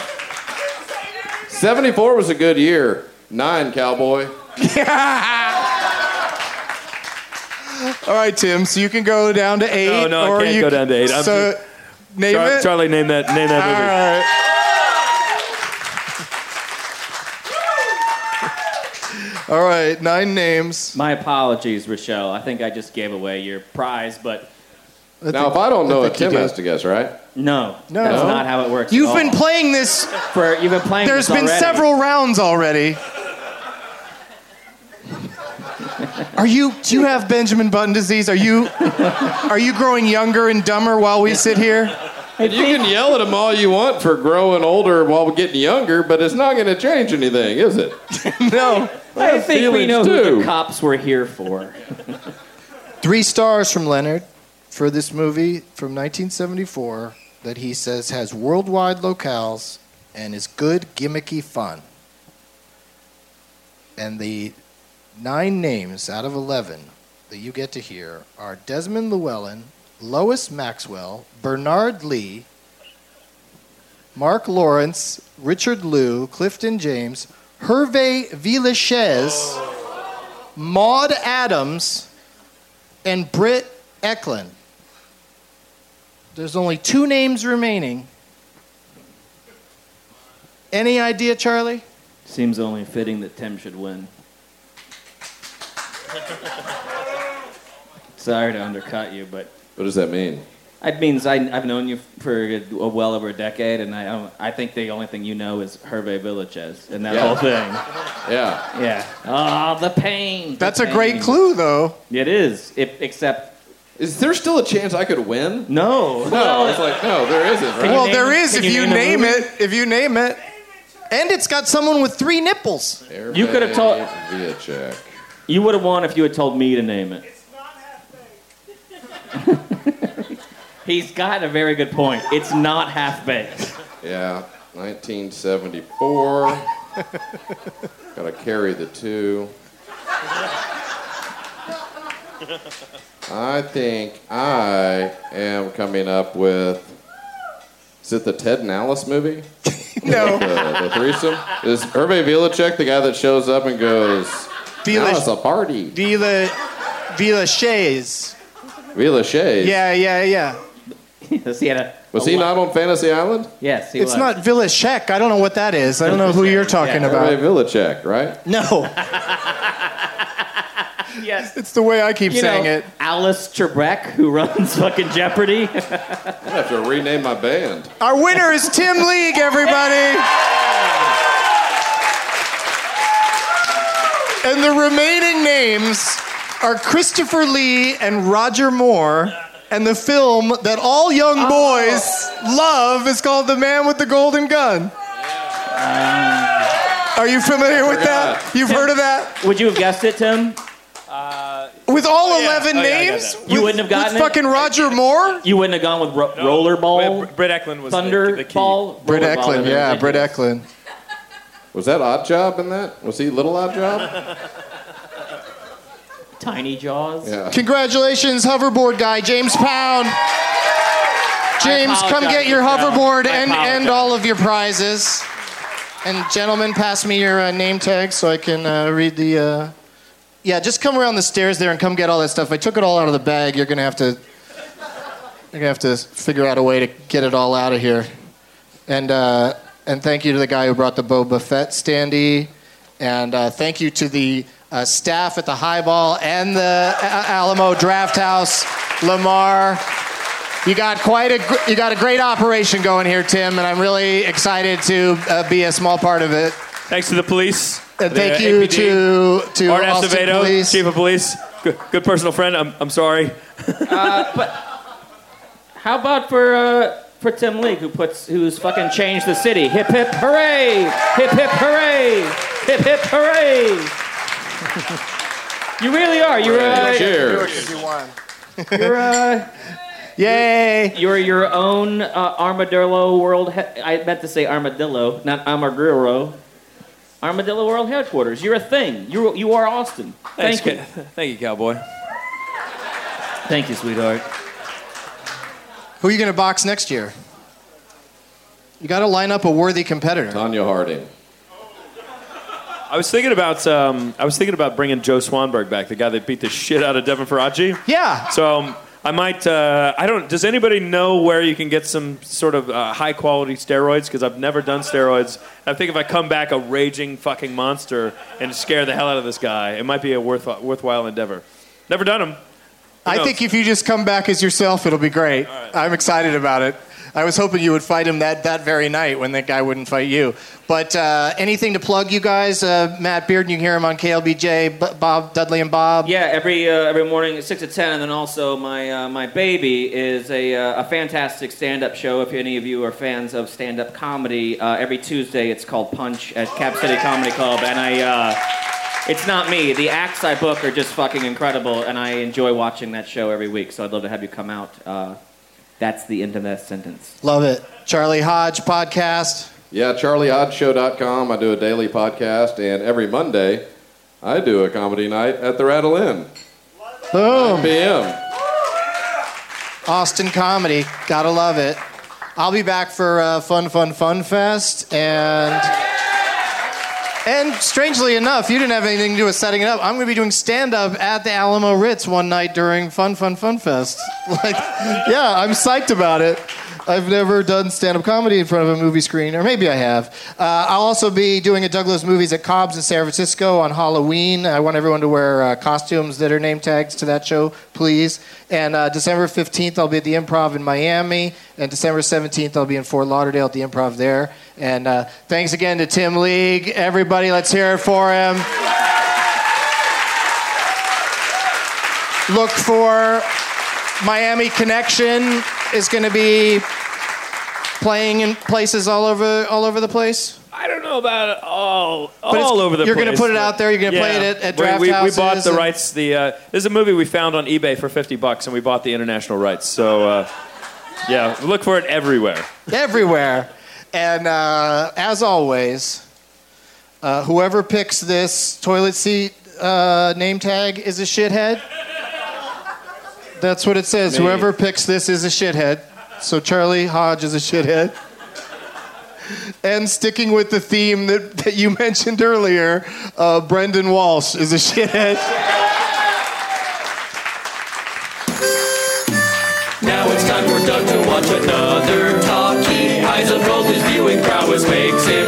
74 was a good year. 9, cowboy. All right, Tim. So you can go down to 8. No, I can't go down to 8. Name it. Charlie, name that movie. All right. All right, 9 names. My apologies, Rochelle. I think I just gave away your prize, but Now, if I don't know it, Tim has to guess, right? no, that's not how it works. You've at been all. playing this. You've been playing. There's this been already. several rounds already. Do you have Benjamin Button disease? Are you growing younger and dumber while we sit here? You can yell at him all you want for growing older while we're getting younger, but it's not going to change anything, is it? No. I think we know who too. the cops were here for. 3 stars from Leonard for this movie from 1974 that he says has worldwide locales and is good, gimmicky fun. And the 9 names out of 11 that you get to hear are Desmond Llewellyn, Lois Maxwell, Bernard Lee, Mark Lawrence, Richard Liu, Clifton James, Hervé Villechaize, Maud Adams, and Britt Eklund. There's only 2 names remaining. Any idea, Charlie? Seems only fitting that Tim should win. Sorry to undercut you, but What does that mean? it means I've known you for well over a decade, and I think the only thing you know is Hervé Villechaize and that whole thing. Yeah. Yeah. Oh, the pain. That's a great clue, though. It is. Except. Is there still a chance I could win? No. No, it's like, no, there isn't, right? Well, there is if you name it. If you name it. And it's got someone with 3 nipples. You could have told. Via check. You would have won if you had told me to name it. He's got a very good point. It's not half-baked. Yeah, 1974. Gotta carry the 2. I think I am coming up with. Is it the Ted and Alice movie? No. The threesome? Is Hervé Villacek the guy that shows up and goes, now it's a party? Villachez. Villachez? Yeah. Was he not on Fantasy Island? Yes, he It's was. not Villacek. I don't know what that is. I don't know who you're talking about. Hervé Villacek, right? No. Yes. It's the way I keep saying it. Alice Trebek, who runs fucking Jeopardy. I have to rename my band. Our winner is Tim League, everybody. And the remaining names are Christopher Lee and Roger Moore. And the film that all young boys love is called The Man with the Golden Gun. Are you familiar with that? You've heard of that? Would you have guessed it, Tim? With all 11 names? You wouldn't have gotten with it? fucking Roger Moore? You wouldn't have gone with Rollerball? Britt Eklund was Thunder the key. Ball? Britt Rollerball Eklund, is yeah, Britt ridiculous. Eklund. Was that Odd Job in that? Was he Little Odd Job? Tiny Jaws? Yeah. Congratulations, hoverboard guy, James Pound. James, come apologize, get your Joe. hoverboard I and apologize. all of your prizes. And gentlemen, pass me your name tag so I can read the... Yeah, just come around the stairs there and come get all that stuff. I took it all out of the bag. You're gonna have to figure out a way to get it all out of here. And thank you to the guy who brought the Boba Fett standee. And thank you to the staff at the Highball and the Alamo Draft House, Lamar. You got a great operation going here, Tim, and I'm really excited to be a small part of it. Thanks to the police. And thank you APD, to Art Austin Acevedo, Police. Chief of Police. Good personal friend. I'm sorry. But how about for Tim League, who's fucking changed the city? Hip hip hooray! Hip hip hooray! Hip hip hooray! You really are. Cheers. You're Yay! You're your own armadillo world. I meant to say armadillo, not armadillo. Armadillo World Headquarters. You're a thing. You are Austin. Thank you. Thank you, cowboy. Thank you, sweetheart. Who are you going to box next year? You got to line up a worthy competitor. Tanya Harding. I was thinking about bringing Joe Swanberg back, the guy that beat the shit out of Devin Faraci. Yeah. So I might. Does anybody know where you can get some sort of high quality steroids? Because I've never done steroids. I think if I come back a raging fucking monster and scare the hell out of this guy, it might be a worthwhile endeavor. Never done them. I think if you just come back as yourself, it'll be great. Right. I'm excited about it. I was hoping you would fight him that very night when that guy wouldn't fight you. But anything to plug, you guys? Matt Bearden, you can hear him on KLBJ, Bob, Dudley and Bob. Yeah, every morning at 6 to 10, and then also my baby is a fantastic stand-up show. If any of you are fans of stand-up comedy, every Tuesday it's called Punch at Cap City Comedy Club, and it's not me. The acts I book are just fucking incredible, and I enjoy watching that show every week. So I'd love to have you come out. That's the end of that sentence. Love it. Charlie Hodge podcast. Yeah, CharlieHodgeShow.com. I do a daily podcast, and every Monday I do a comedy night at the Rattle Inn. Boom. 9 p.m. Austin comedy. Gotta love it. I'll be back for Fun Fest, and strangely enough, you didn't have anything to do with setting it up. I'm going to be doing stand-up at the Alamo Ritz one night during Fun Fest. Yeah, I'm psyched about it. I've never done stand-up comedy in front of a movie screen, or maybe I have. I'll also be doing a Douglas Movies at Cobb's in San Francisco on Halloween. I want everyone to wear costumes that are name tags to that show, please. And December 15th, I'll be at the Improv in Miami. And December 17th, I'll be in Fort Lauderdale at the Improv there. And thanks again to Tim League. Everybody, let's hear it for him. Look for Miami Connection is going to be playing in places all over the place. I don't know about it all But over the place. you're going to put it out there. You're going to play it at draft houses. We bought the rights. There's a movie we found on eBay for $50, and we bought the international rights. So, yeah, look for it everywhere. Everywhere. And as always, whoever picks this toilet seat name tag is a shithead. That's what it says. Me. Whoever picks this is a shithead. So Charlie Hodge is a shithead. And sticking with the theme that you mentioned earlier, Brendan Walsh is a shithead. Now it's time for Doug to watch another talkie. Eyes unrolled, his viewing prowess makes him